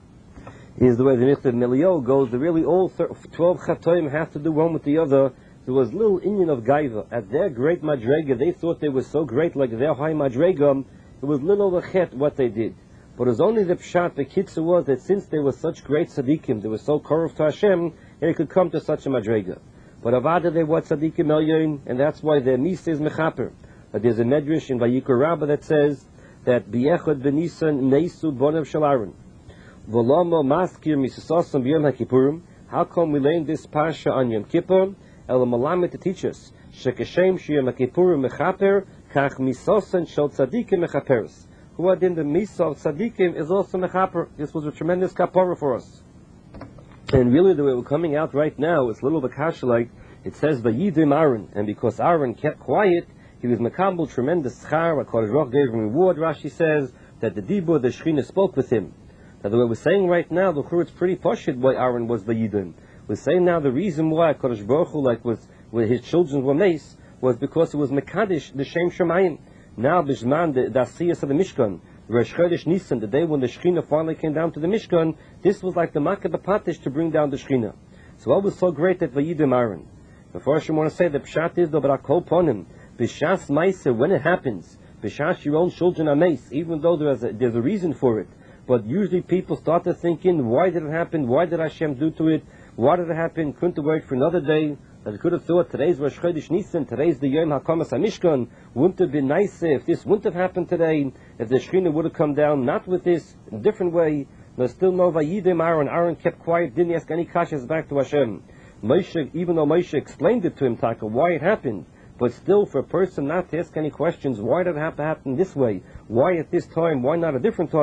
is the way the Michtav Miliyo goes. That really all 12 Chatoim have to do one with the other. There was little Indian of Gaiva. At their great Madrega, they thought they were so great, like their high Madrega, it was little of a chet what they did. But it was only the Pshat, the Kitzah was that since they were such great tzaddikim, they were so korov to Hashem, they could come to such a Madrega. But Avada they were tzaddikim elyon, and that's why their Misa is Mechaper. But there's a Medrash in Vayikra Rabbah that says that B'yechad B'nisan Neisu Bonav Shel Aaron. V'lama maskir misasasam b'yom HaKippurim. How come we learn this Pasha on Yom Kippur? El Malamed to teach us. Shekeshem Shiyom HaKippurim Mechaper, Kach Misasan Shel Tzadikim Mechaperes. Who are in the Misa of Tzadikim is also Mechaper. This was a tremendous kapara for us. And really the way we're coming out right now, it's a little bit kasha like, it says Vayidim Aaron, and because Aaron kept quiet, he was Mekabel, tremendous schar, HaKadosh Baruch gave him reward. Rashi says that the Dibur, the Shechina spoke with him. Now the way we're saying right now, the Chur, it's pretty poshut why Aaron was Vayidim. We're saying now the reason why HaKadosh Baruch Hu, like was where his children were mace, was because it was Mekadesh, the Shem Shemayim. Now Bishman, the Asiyas of the Mishkan, Rosh Chodesh Nisan, the day when the Shechina finally came down to the Mishkan, this was like the Makkah B'Patish to bring down the Shechina. So what was so great that Vayidim Aaron? Before I want to say the Pshat is the B'Rakol Ponim, B'Shas Maisa, when it happens, B'Shas your own children are mace, even though there's a reason for it. But usually people started thinking, why did it happen? Why did Hashem do to it? Why did it happen? Couldn't it wait for another day? That it could have thought, today's Rosh Chodesh Nisan, today's the Yom HaKamas HaMishkan, wouldn't it have been nicer if this wouldn't have happened today, if the Shechina would have come down, not with this, in a different way. There's still no Vayidim Aaron. Aaron kept quiet, didn't ask any kashas back to Hashem. Moshe, even though Moshe explained it to him, Taka, why it happened, but still for a person not to ask any questions, why did it have to happen this way? Why at this time? Why not a different time?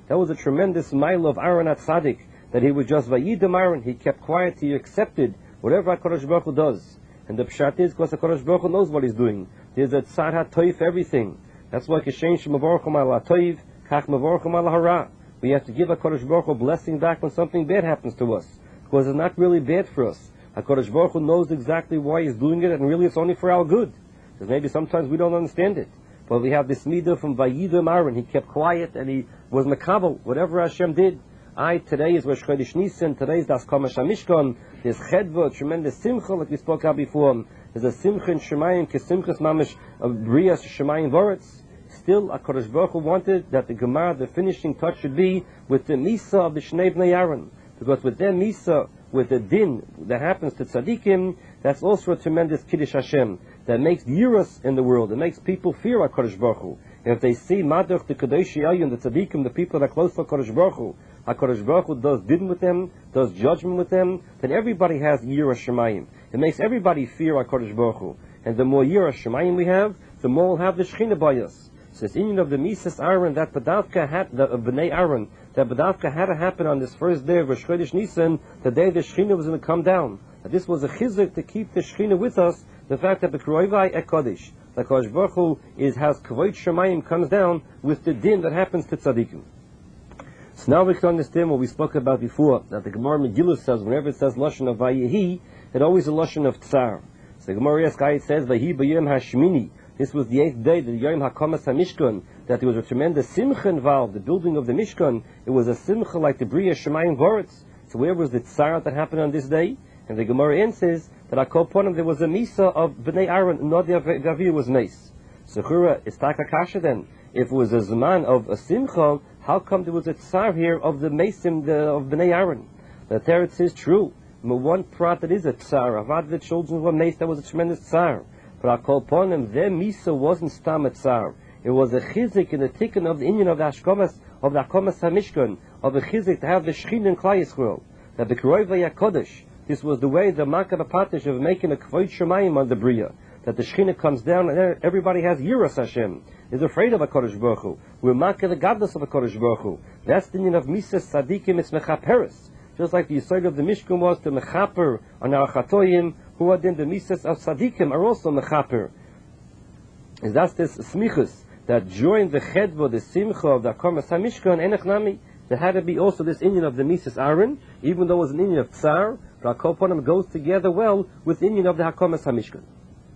That was a tremendous mile of Aaron Atzadik, that he was just Vayidam Aaron. He kept quiet, he accepted whatever HaKadosh Baruch Hu does. And the pshat is because HaKadosh Baruch Hu knows what he's doing. There's a tzar ha'toif for everything. That's why Kishen Shemavorchum ala toiv, kach mavorchum ala hara. We have to give HaKadosh Baruch Hu a blessing back when something bad happens to us, because it's not really bad for us. HaKadosh Baruch Hu knows exactly why he's doing it, and really it's only for our good. Because maybe sometimes we don't understand it. But we have this midah from Vayidam Aaron. He kept quiet and he was makabel, whatever Hashem did. Today is Rosh Chodesh Nisan, today is Das Komash HaMishkan, there's Chedva, tremendous simcha, like we spoke about before. There's a simcha in Shemayim, kesimchas mamish of Brias Shemayim Voretz. Still, HaKadosh Baruch Hu wanted that the Gemara, the finishing touch, should be with the Misa of the Shnei Bnei Aaron. Because with their Misa, with the din that happens to tzaddikim, that's also a tremendous Kiddush Hashem that makes yiras in the world. It makes people fear HaKadosh Baruch Hu. If they see Maduch, the Kadosh Yayun, the tzaddikim, the people that are close to HaKadosh Baruch Hu, HaKadosh Baruch Hu does din with them, does judgment with them, then everybody has yiras Shemayim. It makes everybody fear HaKadosh Baruch Hu. And the more yiras Shemayim we have, the more we'll have the Shechina by us. So it's in of the Mises Aaron, that Badavka had, the Bnei Aaron, that Badavka had to happen on this first day of Rosh Chodesh Nisan, the day the Shechina was going to come down. That this was a chizuk to keep the Shechina with us, the fact that the Kroivai Ekodesh, the Kodesh Baruch Hu has Kavod Shemayim, comes down with the din that happens to tzaddikim. So now we can understand what we spoke about before, that the Gemara Megillah says, whenever it says Lashon of Vayehi, it always a Lashon of Tsar. So the Gemara Yeskai says, Vayehi B'yom HaShmini. This was the 8th day, the Yom HaKomas HaMishkan, that there was a tremendous simcha involved, the building of the Mishkan. It was a simcha like the Bria Shemayim Voretz. So where was the Tsar that happened on this day? And the Gemara answers that Akoponim, there was a Misa of Bnei Aaron, not the Gavir was Mace. So Chura, it's Takakasha then. If it was a Zman of a Simcha, how come there was a Tsar here of the Mason of Bnei Aaron? The Teretz is true. One prat that is a Tsar. Avad the children were Mace, that was a tremendous Tsar. But I call upon them, their Misa wasn't Stam Tsar. It was a chizik in the tikkun of the Inyan of the Ashkomas, of the Akomas HaMishkan, of a chizik to have the Shechin in Klai Yisrael. That the Kroivai HaKodesh, this was the way the Makar Patish of making a Kvod Shemayim on the Bria. That the Shechina comes down and everybody has Yiras Hashem, is afraid of HaKadosh Baruch Hu. We're Makar the godless of HaKadosh Baruch Hu. That's the Inyan of Mises Tzadikim, it's Mechaperes. Just like the Yisod of the Mishkan was to Mechaper on our Chatoyim, who are then the Mises of Tzadikim are also Mechaper. And that's this Smichus that joined the Chedva, the Simcha of the Akomas HaMishkan, Enech Nami. There had to be also this Inyan of the Mises Aaron, even though it was an Inyan of Tsar, but Akoponim goes together well with the Inyan of the Hakomas HaMishkan.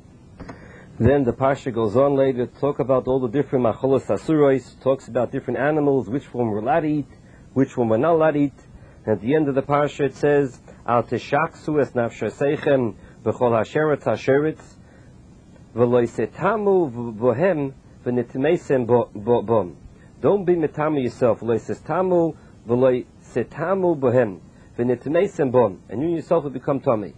Then the Parsha goes on later to talk about all the different Macholos Asuros, talks about different animals, which one we're allowed to eat, which one we're not allowed to eat. And at the end of the Parsha it says, Al Teshaksu es nafshaseichem v'chol hasheretz hasheretz v'lo yisetamu v'bohem v'nitmeisem bom. Don't be metame yourself. V'lo yisetamu v'lo yisetamu bohem v'nitmeisem bom. And you yourself will become tummy.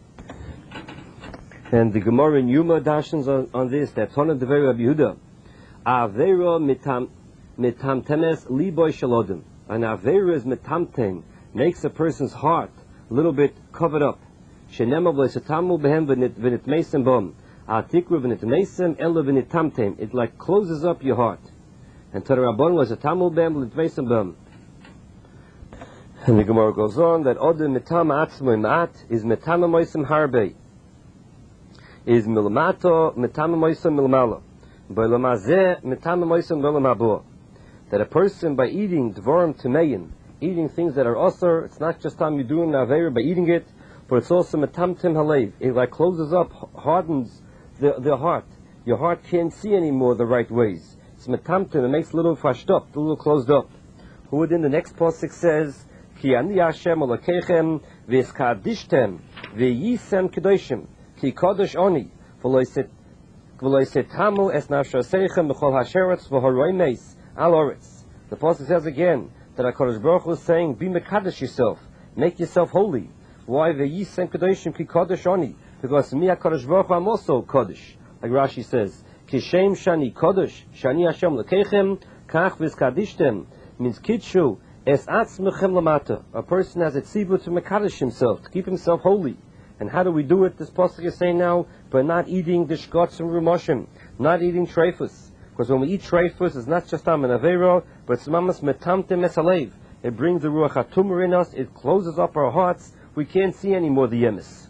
And the Gemara in Yuma dashens on this, that's one of the very Rabbi Yehuda. Avera mitamtemes liboy shalodem. An avera is mitamten, makes a person's heart a little bit covered up. Shenema v'setamu behem v'nitmeisem bom. Atikru v'nitmeisem elo v'nitamtem. It like closes up your heart. And to the Rabbon v'setamu behem v'nitmeisem bom. And the Gemara goes on that odem mitam atzmo imat is mitama moisem harbe. Is milamato mitama moisem milmalo. B'lamazeh mitama moisem b'lamabo. That a person by eating dvorim tumeyin, eating things that are osur, it's not just time you're doing avera by eating it, but it's also metamtim halev. It like closes up, hardens the heart. Your heart can't see anymore the right ways. It's metamtim, it makes it a little fashed up, a little closed up. Who within the next pasuk says, Ki ani Hashem olakechem v'eskadishtem v'yisem kedoshim ki kodesh oni v'lo yisetamu es nafshaseichem b'chol hasheretz v'horoi meis al oretz. The pasuk says again that HaKadosh Baruch Hu is saying, be mekadosh yourself, make yourself holy. Why v'yisem kedoshim ki kodesh oni? Because me HaKadosh Baruch Hu I'm also kodesh. Like Rashi says, ki shem shani kodesh shani Hashem lekechem kach v'eskadishtem means kitshu es atzmechem lamata. A person has a tzibur to mekadosh himself, to keep himself holy. And how do we do it? This pasuk is saying now, by not eating the shkots and rumoshim, not eating treifus. Because when we eat treifus, it's not just an avera, but it's mamas metamtem esalev. It brings the ruach hatumor in us. It closes up our hearts. We can't see anymore the yemis.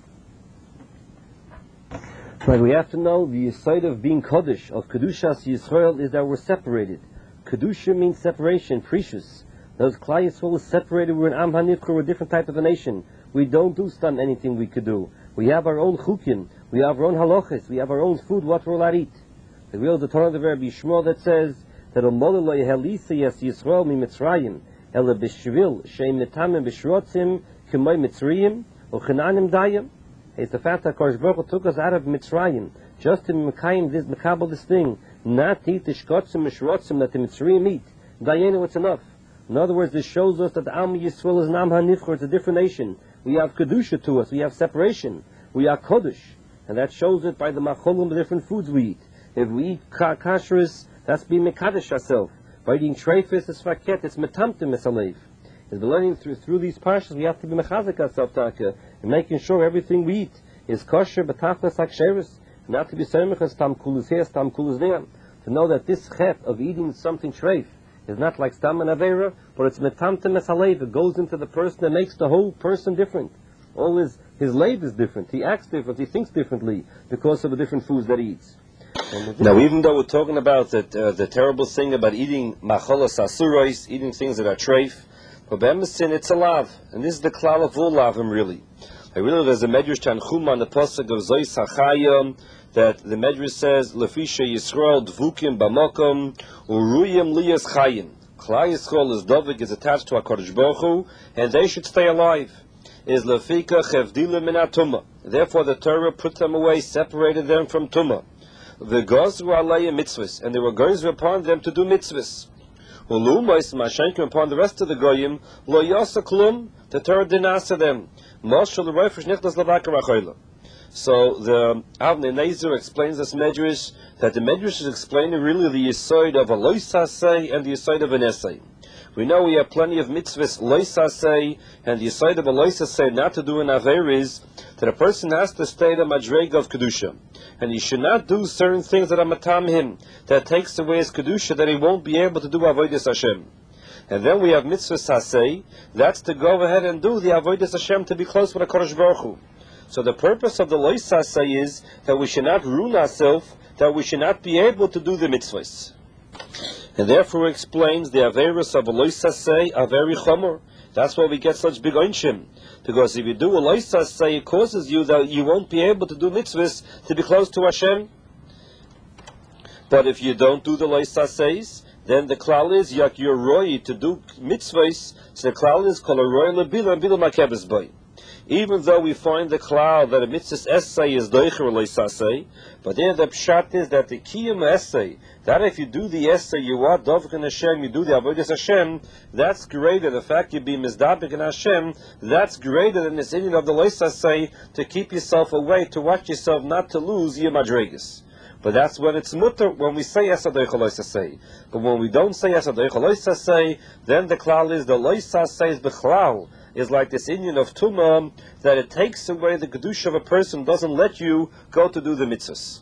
Right, we have to know the side of being Kaddish, of Kedushas Yisrael, is that we're separated. Kedusha means separation, precious. Those Klal Yisrael is separated. We're an Am HaNivcher, we're a different type of a nation. We don't do anything we could do. We have our own chukim, we have our own halachas, we have our own food, what we're allowed to eat. The real the Torah of the Rabbi Yishmael that says that Omololoi Helisa Yes Yisrael Mi Mitzrayim Ele B'Shvil Sheim Netamim B'Shrotzim K'may Mitzrayim U'Chenanim Dayim. It's the fact that Kodesh Baruch Hu took us out of Mitzrayim just to Mekayim this, Mekabel this thing, not to eat the Shkotzim Mishrotzim that the Mitzrayim eat. Dayenu, it's enough. In other words, this shows us that the Am Yisrael is an Am HaNivcher, it's a different nation. We have Kedusha to us, we have separation, we are Kodesh. And that shows it by the macholim, the different foods we eat. If we eat kashrus, that's being mekadesh ourselves. By eating treifus, it's faket, it's metamtim esalev. As we're learning through these parshas, we have to be mechazik ourselves, taka, and making sure everything we eat is kosher, betachlas haksheris, not to be semechas tam kulus here, tam kulus there. To know that this chet of eating something treif is not like stam and avera, but it's metamtim esalev. It goes into the person and makes the whole person different. All his life is different. He acts different. He thinks differently because of the different foods that he eats. Now, even though we're talking about the terrible thing about eating macholas asuros, eating things that are treif, but b'emesin it's a lav, and this is the klal of all lavim really. There's a medrash Tanchuma on the pasuk of Zois Hachayim that the medrash says Lefisha Yisrael Dvukim Bamakom Uruyim Liyas Chayim. Klal Yisrael is Dovik, is attached to HaKadosh Baruch Hu, and they should stay alive. Is Lefika Chevdilim Min HaTumah. Therefore the Torah put them away, separated them from Tumah. The Gozru Alayim Mitzvahs, and they were going upon them to do mitzvahs. Ulumais Mashenkim upon the rest of the Goyim, Lo Yasa Klum, the Torah didn't answer them. Moshel Reifish Nichlas Lavaka Rachoyla. So the Avnei Nezer explains this medrash, that the medrash is explaining really the yisoid of a loisasei and the yisoid of an essay. We know we have plenty of mitzvahs loisasei, and the yisoid of a loisasei not to do an aver is that a person has to stay the madrega of kedusha, and he should not do certain things that are matam him, that takes away his kedusha, that he won't be able to do avodas Hashem. And then we have mitzvah sasei, that's to go ahead and do the avodas Hashem, to be close with HaKadosh Baruch Hu. So the purpose of the lois sasei is that we should not ruin ourselves, that we should not be able to do the mitzvahs. And therefore explains the averis of a lois sasei are very chomer. That's why we get such big onshim. Because if you do a lois sasei, it causes you that you won't be able to do mitzvahs to be close to Hashem. But if you don't do the lois saseis, then the klal is yak you're roy to do mitzvahs. So the klal is called a roy lebila and bila makebes boy. Even though we find the klal that a mitzvah essay is doicher loisasei, but there the pshat is that the kiyum essay, that if you do the essay, you are dovik in Hashem, you do the avodas Hashem, that's greater. The fact you be mizdabik in Hashem, that's greater than this Indian of the loisasei, to keep yourself away, to watch yourself not to lose your madregas. But that's when it's mutter, when we say Esadoich Loisasei. But when we don't say Esadoich Loisasei, then the klal is the Loisasei is Bechlal, is like this Indian of Tumah, that it takes away the Kedusha of a person, doesn't let you go to do the mitzvahs.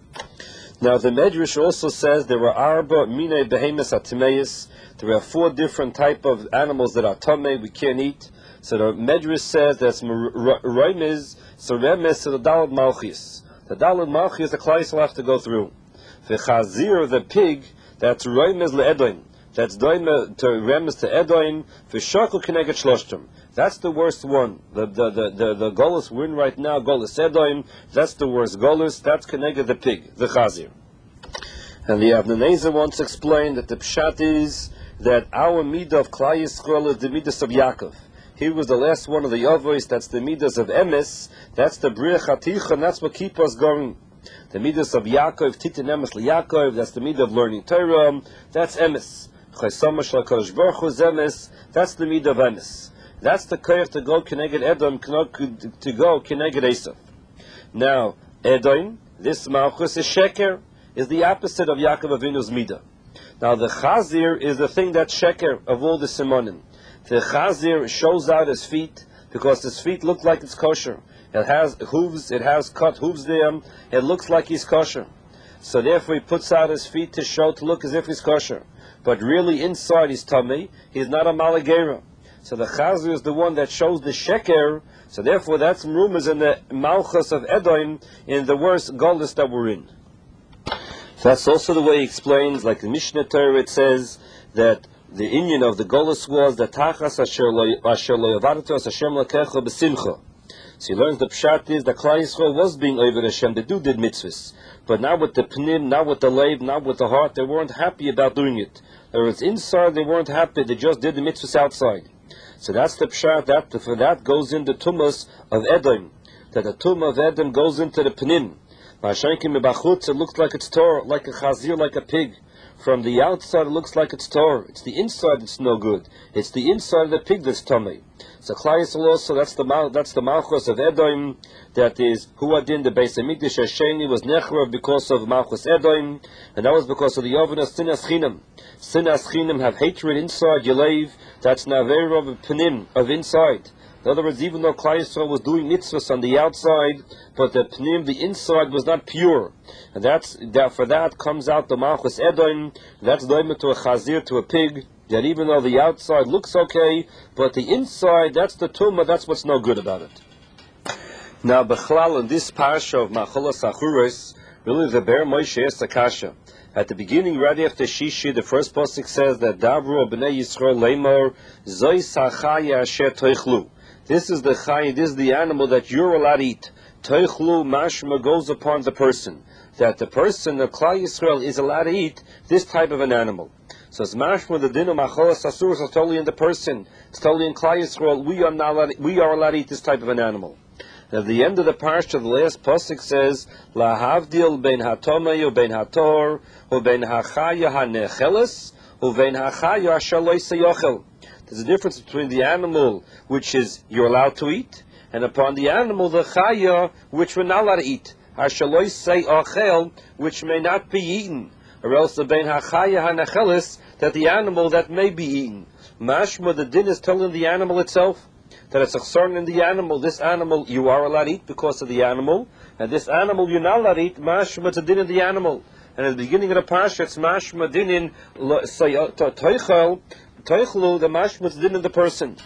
Now the Medrash also says there are Arba Mine Behemoths Atimeis. There are 4 different type of animals that are Tameh, we can't eat. So the Medrash says that's Remes, so Remes, so the Dalad Malchis. The Dalad Malchis, the Klal will have to go through. The Chazir, the pig, that's Remes le'edoim. That's Doime to Remes to Edoim. V'shakul Keneged Shloshtem. That's the worst one. The Golus we're in right now, Golus Edoim, that's the worst Golus, that's Keneged the pig, the Chazir. And the Avnei Nezer once explained that the Pshat is that our Midah of Klal Yisrael is the Midas of Yaakov. He was the last one of the Yavos, that's the Midas of Emes, that's the Bria Chaticha, and that's what keeps us going. The Midas of Yaakov, Titin Emes LeYaakov, that's the Midah of learning Torah, that's Emes. Chaysamah Shel HaKadosh Baruch Hu Emes, that's the Midah of Emes. That's the koyach to go Keneged Edom, to go Keneged Esav. Now, Edom, this Malchus is Sheker, is the opposite of Yaakov Avinu's Midah. Now, the Chazir is the thing that's Sheker of all the Simonim. The Chazir shows out his feet, because his feet look like it's kosher. It has hooves, it has cut hooves there, it looks like he's kosher. so therefore he puts out his feet to look as if he's kosher. But really inside he's tummy, he's not a malagera. So the Chazir is the one that shows the sheker, so therefore that's rumors in the Malchus of Edom, in the worst Goldus that we're in. That's also the way he explains, like the Mishnah Torah, it says that the Indian of the Goldus was that Tachas asher lo yavartu as Hashem lakecha b'simcha. So he learns the pshat is that Klal Yisrael was being over Hashem, they did mitzvahs. But not with the pnim, not with the leiv, not with the heart, they weren't happy about doing it. There was inside, they weren't happy, they just did the mitzvahs outside. So that's the pshat, for that goes in the tumas of Edom, that the tumah of Edom goes into the pnim. It looks like it's Torah, like a chazir, like a pig. From the outside it looks like it's Torah. It's the inside that's no good. It's the inside of the pig that's tummy. So Klal Yisrael also, that's the Malchus of Edom, that is, Huadin, the Beis HaMikdash Hasheni was Nechrav because of Malchus Edom, and that was because of the Yovan of Sinas Chinam. Sinas Chinam have hatred inside, Yelev, that's Naver of Pnim, of inside. In other words, even though Klal Yisrael was doing mitzvahs on the outside, but the pnim, the inside, was not pure. And for that comes out the Malchus Edom, that's doimah to a chazir, to a pig, that even though the outside looks okay, but the inside, that's the tumah, that's what's no good about it. Now, Bechlal, in this parsha of Macholas Achuros, really the Ber Moshe is Akasha. At the beginning, right after Shishi, the first pasuk says that Davro b'nei Yisrael leimor, Zoi sachaya asher toichlu. This is the chai, this is the animal that you're allowed to eat. Toichlu mashma goes upon the person. That the person of Klal Yisrael is allowed to eat this type of an animal. So it's mashma, the din of macholas asurus is totally in the person. It's totally in Klal Yisrael. We are allowed to eat this type of an animal. And at the end of the parsha, the last pasuk says, La havdil ben hatomei u ben hator u ben hachaya hanecheles u ben hachaya ashaloi seyochel. There's a difference between the animal which is you're allowed to eat, and upon the animal, the chaya, which we're not allowed to eat. Hashaloi say ochel, which may not be eaten, or else the ben hachaya hanecheles, that the animal that may be eaten. Mashma, the din is telling the animal itself that it's a concern in the animal. This animal you are allowed to eat because of the animal, and this animal you're not allowed to eat. Mashma, it's a din in the animal. And at the beginning of the parsha, it's mashma din in toichel. Toichlu, the mashma din in the person.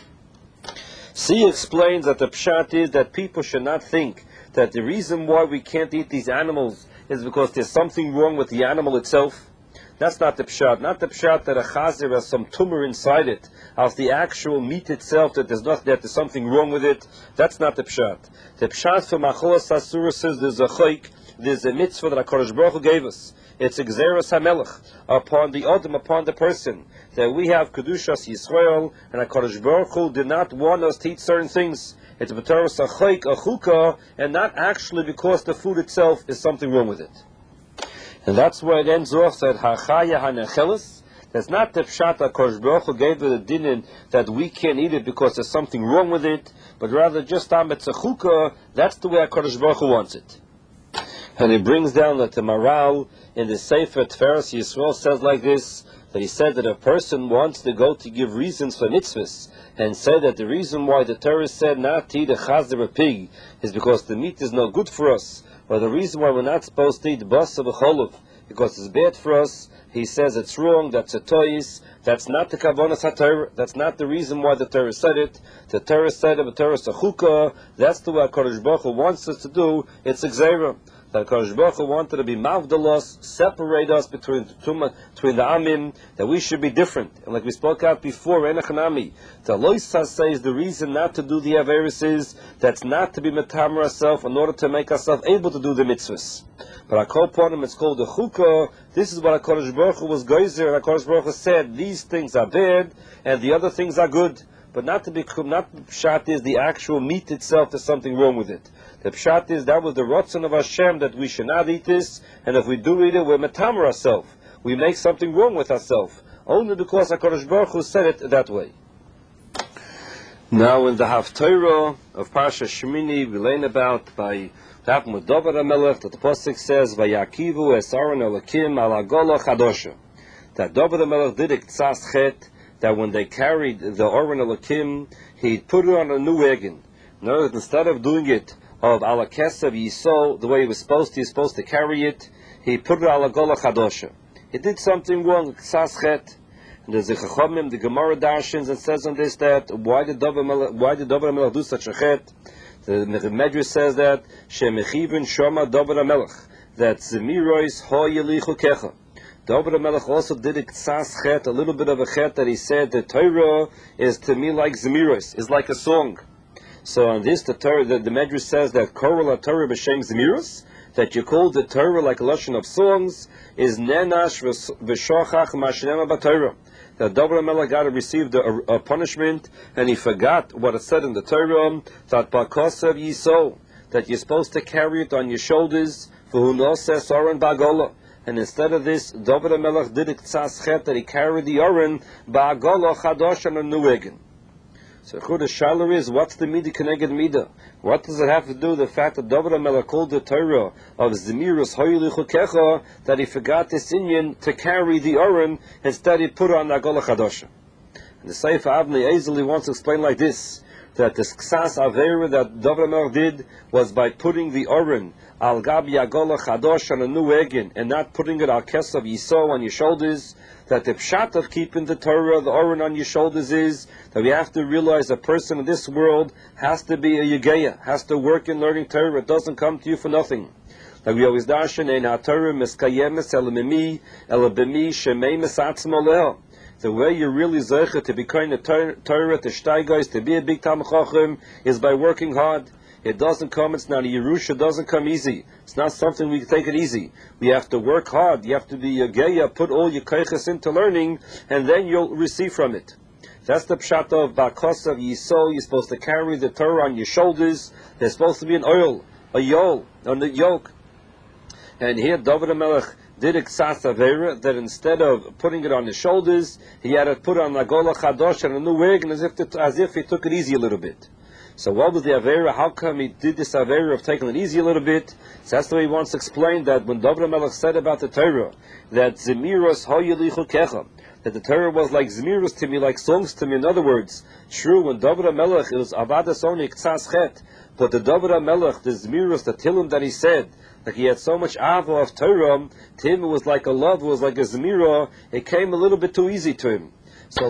See explains that the pshat is that people should not think that the reason why we can't eat these animals is because there's something wrong with the animal itself. That's not the pshat. Not the pshat that a chazir has some tumor inside it, of the actual meat itself, that there's something wrong with it. That's not the pshat. The pshat for macholas asura says there's a chayk, there's a mitzvah that HaKadosh Baruch Hu gave us. It's Gzeras HaMelech upon the Adam, upon the person, that we have Kedushas Yisrael, and HaKadosh Baruch Hu did not want us to eat certain things. It's B'Torah a chayk, a chukah, and not actually because the food itself is something wrong with it. And that's where it ends off, that Hachaya HaNecheles. That's not the pshat that HaKadosh Baruch Hu gave it a din that we can't eat it because there's something wrong with it, but rather just it's a chukah. That's the way HaKadosh Baruch Hu wants it. And it brings down that the Maral in the Sefer Tiferes Yisrael says like this, that he said that a person wants to go to give reasons for mitzvahs, and said that the reason why the Torah said not to eat a chazir, a pig, is because the meat is no good for us, or the reason why we're not supposed to eat basa v'cholav, because it's bad for us. He says it's wrong, that's a tois, that's not the kavanas HaTorah, that's not the reason why the Torah said it. The Torah said it, the Torah is a chukah, that's the way HaKadosh Baruch Hu wants us to do, it's a gzeira. That HaKadosh Baruch Hu wanted to be mavdalos, separate us between the amim, that we should be different. And like we spoke out before, Enechanami, the Loisa says the reason not to do the Averis is that's not to be metamer ourselves in order to make ourselves able to do the mitzvahs. But Akol Ponim, it's called the Chukah. This is what HaKadosh Baruch Hu was geyser, and HaKadosh Baruch Hu said, these things are bad, and the other things are good. But not pshat is the actual meat itself, there's something wrong with it. The pshat is that was the rotzon of Hashem, that we should not eat this, and if we do eat it, we're metamer ourselves. We make something wrong with ourselves, only because HaKadosh Baruch Hu said it that way. Now in the Haftarah of Parsha Shemini, we learn about by what happened with David HaMelech, that the pasuk says, Vayakivu es Aaron Elokim al Hagolah Chadosha. That David HaMelech did a ktsas chet, that when they carried the Aaron Elokim, he put it on a new wagon. In other words, instead of doing it of ala kesav yisol, the way he was supposed to carry it, he put it al Agola Chadosha. He did something wrong, Ksas Chet. And there's a Chachamim, the Gemara darshins, and says on this that, why did David HaMelech do such a Chet? The Medrash says that, Shemechivin Shoma David HaMelech, that Zemirois Ho Yelichu Kecha. David HaMelech also did a Ksas Chet, a little bit of a Chet, that he said, the Torah is to me like Zemirois, is like a song. So on this, the Medrash says that Korah Torah b'Shem Zemiros, that you call the Torah like a lashon of songs, is nenash v'shochach mashnema b'Torah. That David HaMelech got to receive a punishment, and he forgot what it said in the Torah, that ba'kosav yiso, that you're supposed to carry it on your shoulders, v'hu noseh soren ba'agola. And instead of this, David HaMelech did a ksas chet, that he carried the oren ba'agola chadosh on a new egin. So the shaila is, what's the midah keneged midah? What does it have to do with the fact that David HaMelech called the Torah of Zemiros Hoyelichu Kecha, that he forgot this inyan to carry the Oren, instead he put on Agola Chadosha? And the Sefer Avnei Ezel wants to explain like this, that the Ksas Avera that David HaMelech did was by putting the Oren al Gabi Agola Chadosh on a new egin, and not putting it al Kesav Yisro on your shoulders. That the pshat of keeping the Torah, the Oren on your shoulders, is that we have to realize a person in this world has to be a Yegeya, has to work in learning Torah. It doesn't come to you for nothing. Like we always darshan, Ein HaTorah Miskayemes Ela Mimi Ela B'mi Shemei Mesatzmo Leha. The way you really zeicha to become a Torah, to shteigeis, to be a big Talmid Chacham, is by working hard. It doesn't come, it's not a Yerusha, it doesn't come easy. It's not something we can take it easy. We have to work hard. You have to be a geya, put all your keiches into learning, and then you'll receive from it. That's the pshat of Ba'kosav Yisol. You're supposed to carry the Torah on your shoulders. There's supposed to be an oil, a yol, on the yoke. And here David HaMelech did a ksas avera, that instead of putting it on his shoulders, he had to put on Agola Chadosh and a new wig, and as if he took it easy a little bit. So what was the Avera? How come he did this Avera of taking it easy a little bit? So that's the way he wants to explain that when David HaMelech said about the Torah, that Zemiros Hoyelichu Kecha, that the Torah was like Zemiros to me, like songs to me. In other words, true, when David HaMelech, it was Avadas only Ktsas Chet, but the David HaMelech, the Zemiros, the Tilim that he said, like he had so much Ava of Torah, to him it was like a love, it was like a Zemira, it came a little bit too easy to him.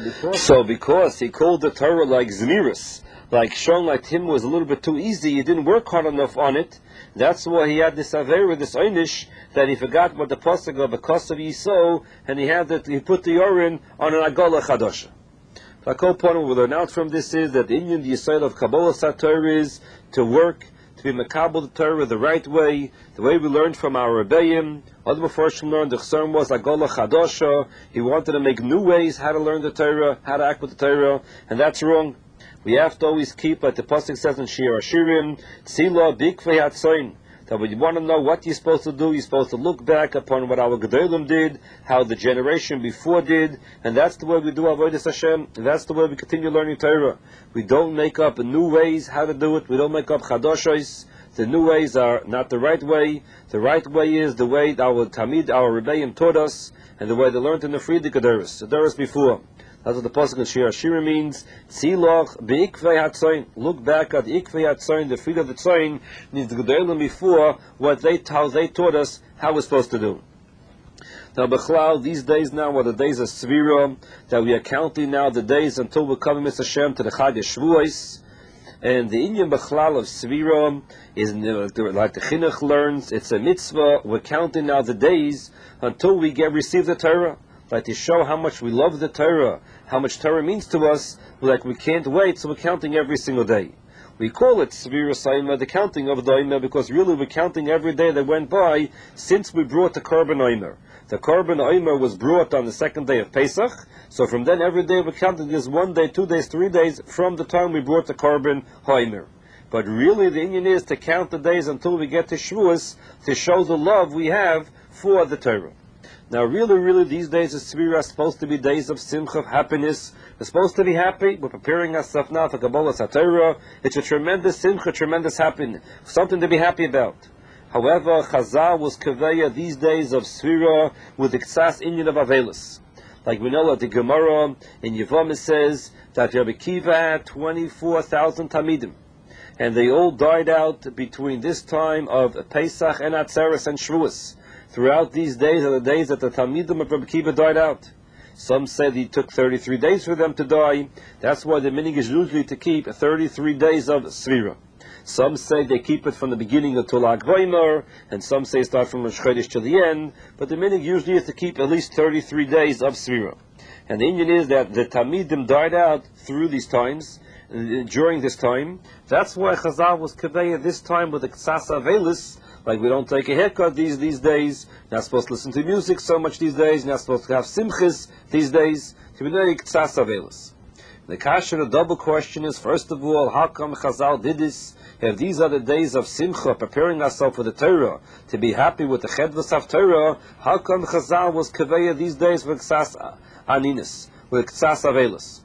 So because he called the Torah like Zemiros, like shown like him was a little bit too easy, he didn't work hard enough on it. That's why he had this avera, this einish, that he forgot what the pasuk of because of Yisro, and he put the Oren on an Agola Chadosha. The whole point we learn out from this is that the Indian Yisrael of Kabbalah Sator is to work, to be Makabal the Torah the right way, the way we learned from our Rebbeim. Other before Shem learned, the Chesron was Agola Chadosha. He wanted to make new ways how to learn the Torah, how to act with the Torah, and that's wrong. We have to always keep, like the pasuk says in Shir Hashirim, Tzila Bikvei Hatzayin, that when you want to know what you're supposed to do, you're supposed to look back upon what our Gedolim did, how the generation before did, and that's the way we do Avodas Hashem, and that's the way we continue learning Torah. We don't make up new ways how to do it, we don't make up Chadoshos. The new ways are not the right way. The right way is the way our Tamid, our Rebbeim taught us, and the way they learned in the Friedrich Gedoros, the Doros before. That's what the pasuk in Shir Hashirim means. Tzilach beikvei hatzayin. Look back at ikvei hatzayin, the feet of the tzayin, means the Gedolim before, how they taught us how we're supposed to do. Now, Bechlal, these days now are the days of Svira, that we are counting now the days until we come, Mr. Hashem, to the Chag Shavuos. And the Indian Bechlal of Svira is like the Chinuch learns, it's a mitzvah. We're counting now the days until we receive the Torah. Like to show how much we love the Torah, how much Torah means to us, like we can't wait, so we're counting every single day. We call it Svira Saima, the counting of the Omer, because really we're counting every day that went by since we brought the Korban Omer. The Korban Omer was brought on the second day of Pesach, so from then every day we're counting this 1 day, 2 days, 3 days from the time we brought the Korban Omer. But really the Indian is to count the days until we get to Shavuos, to show the love we have for the Torah. Now, really, these days of Tzvira are supposed to be days of simcha, of happiness. We're supposed to be happy. We're preparing ourselves now for Kabbalah Satorah. It's a tremendous simcha, tremendous happiness, something to be happy about. However, Chazal was kaveya these days of Tzvira with the Ktsas Inyan of Avelis. Like we know that the Gemara in Yevamah says that Rabbi Kiva had 24,000 Tamidim. And they all died out between this time of Pesach and Atzeres and Shavuos. throughout these days are the days that the Talmidim of Rabbi Akiva died out. Some said he took 33 days for them to die. That's why the minhag is usually to keep 33 days of Sfira. Some say they keep it from the beginning until Lag Baimer, and some say start from Rosh Chodesh to the end, but the minhag usually is to keep at least 33 days of Sfira. And the Indian is that the Talmidim died out through these times, during this time. That's why Chazal was Kaveya this time with the Ksas Avelis, like we don't take a haircut these days, you're not supposed to listen to music so much these days, you're not supposed to have simchis these days, to be doing Ksas Avelis. The kasha, the double question is, first of all, how come Chazal did this? If these are the days of Simcha, preparing ourselves for the Torah, to be happy with the Chedvas of Torah, how come Chazal was Kaveya these days with Ksas Aninis, with Ksas Avelis?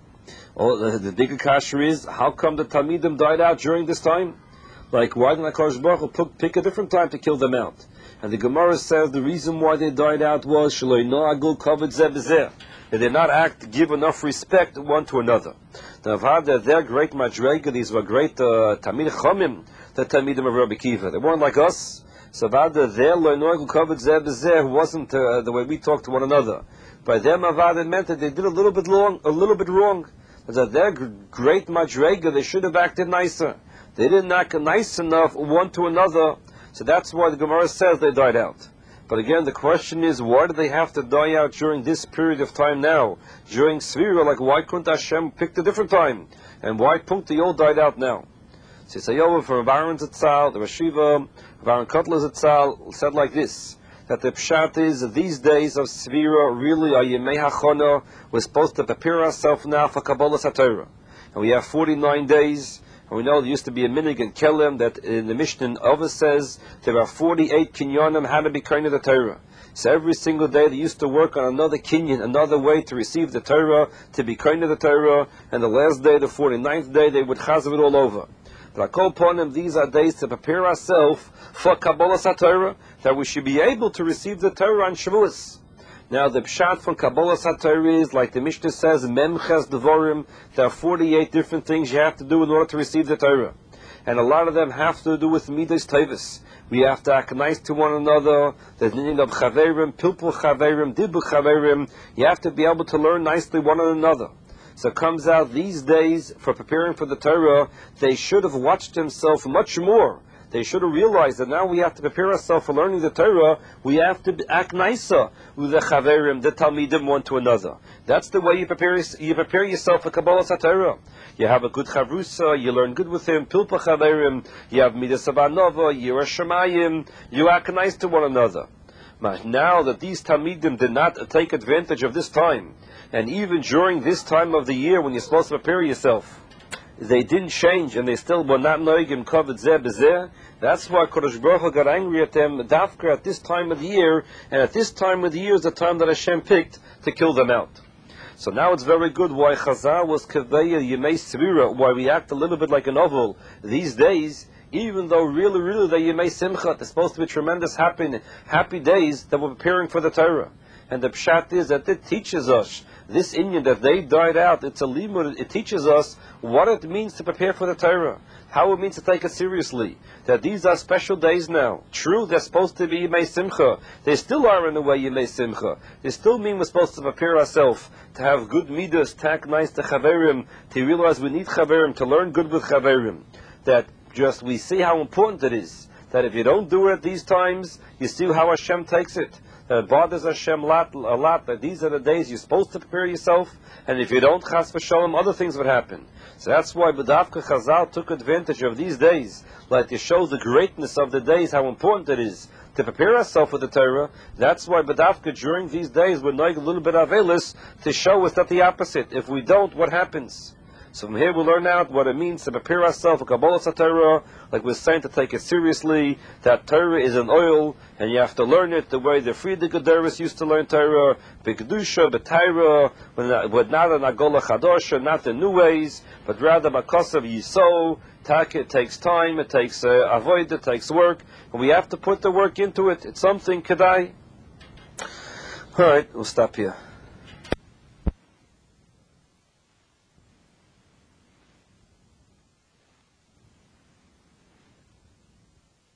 The bigger kasha is, how come the Talmidim died out during this time? Like, why didn't HaKadosh Baruch Hu pick a different time to kill them out? And the Gemara says the reason why they died out was Shaloi No'agul Kavod Zeh B'zeh. They did not give enough respect one to another. Now, I've heard that they're great Madrega, these were great Talmid Chomim, the Talmidim of Rabbi Akiva. They weren't like us. So Avada, their Lo No'agul Kavod Zeh B'zeh wasn't the way we talk to one another. By them, Avada, it meant that they did a little bit wrong. That they're great Madrega, they should have acted nicer. They didn't act nice enough one to another, so that's why the Gemara says they died out. But again, the question is, why do they have to die out during this period of time now? During Sfira, like why couldn't Hashem pick a different time? And why couldn't they all died out now? So Sayover from Rav Aaron Zatzal, the Rashiva, Rav Aaron Kotler Zatzal, said like this, that the pshat is that these days of Sfira really are Yemei HaChona. We're supposed to prepare ourselves now for Kabbalah HaTorah. And we have 49 days. And we know there used to be a minhag in Kelem that in the Mishnah Ova says there are 48 kinyanim how to be kind of the Torah. So every single day they used to work on another kinyan, another way to receive the Torah, to be kind of the Torah, and the last day, the 49th day, they would chazav it all over. But I call upon them, these are days to prepare ourselves for Kabbalah HaTorah, that we should be able to receive the Torah on Shavuos. Now the pshat from Kabbalah HaTorah is, like the Mishnah says, Memches Devorim, there are 48 different things you have to do in order to receive the Torah. And a lot of them have to do with Midas Tevis. We have to act nice to one another. There's meaning of Chaverim, Pilpul Chaverim, Dibu Chaverim. You have to be able to learn nicely one another. So it comes out these days, for preparing for the Torah, they should have watched themselves much more. They should have realized that now we have to prepare ourselves for learning the Torah. We have to act nicer with the Chaverim, the Talmidim, one to another. That's the way you prepare yourself for Kabbalah HaTorah. You have a good Chavrusa, you learn good with him, Pilpa Chaverim, you have Midas Avanova, Yirah Shemayim, you act nice to one another. But now that these Talmidim did not take advantage of this time, and even during this time of the year when you're supposed to prepare yourself, they didn't change, and they still were not noigim kavod zeh b'zeh. That's why Kodesh Baruch Hu got angry at them, dafka at this time of the year, and at this time of the year is the time that Hashem picked to kill them out. So now it's very good why Chazal was Kaveya Yemei Sfira, why we act a little bit like a novel these days, even though really they're Yemei Simcha, they're supposed to be tremendous happy days that we're preparing for the Torah. And the pshat is that it teaches us, this Inyan that they died out, it's a limud, it teaches us what it means to prepare for the Torah, how it means to take it seriously, that these are special days now. True, they're supposed to be Yemei Simcha, they still are in a way Yemei Simcha, they still mean we're supposed to prepare ourselves, to have good midas, to act nice to Chaverim, to realize we need Chaverim, to learn good with Chaverim, that just we see how important it is, that if you don't do it at these times, you see how Hashem takes it. That it bothers Hashem a lot, that these are the days you're supposed to prepare yourself, and if you don't, chas v'sholem, other things would happen. So that's why B'davka Chazal took advantage of these days, like to show the greatness of the days, how important it is to prepare ourselves for the Torah. That's why B'davka during these days we're knowing a little bit of Avelis, to show us that the opposite. If we don't, what happens? So from here we learn out what it means to prepare ourselves for Kabbalah HaTorah, like we're saying, to take it seriously, that Torah is an oil, and you have to learn it the way the Friedrich Gederis used to learn Torah, B'Kedusha, B'Taira, with not an Agola Chadosha, not the new ways, but rather Makosav Yiso. It takes time, it takes avoid, it takes work, and we have to put the work into it. It's something Kedai. Alright, we'll stop here.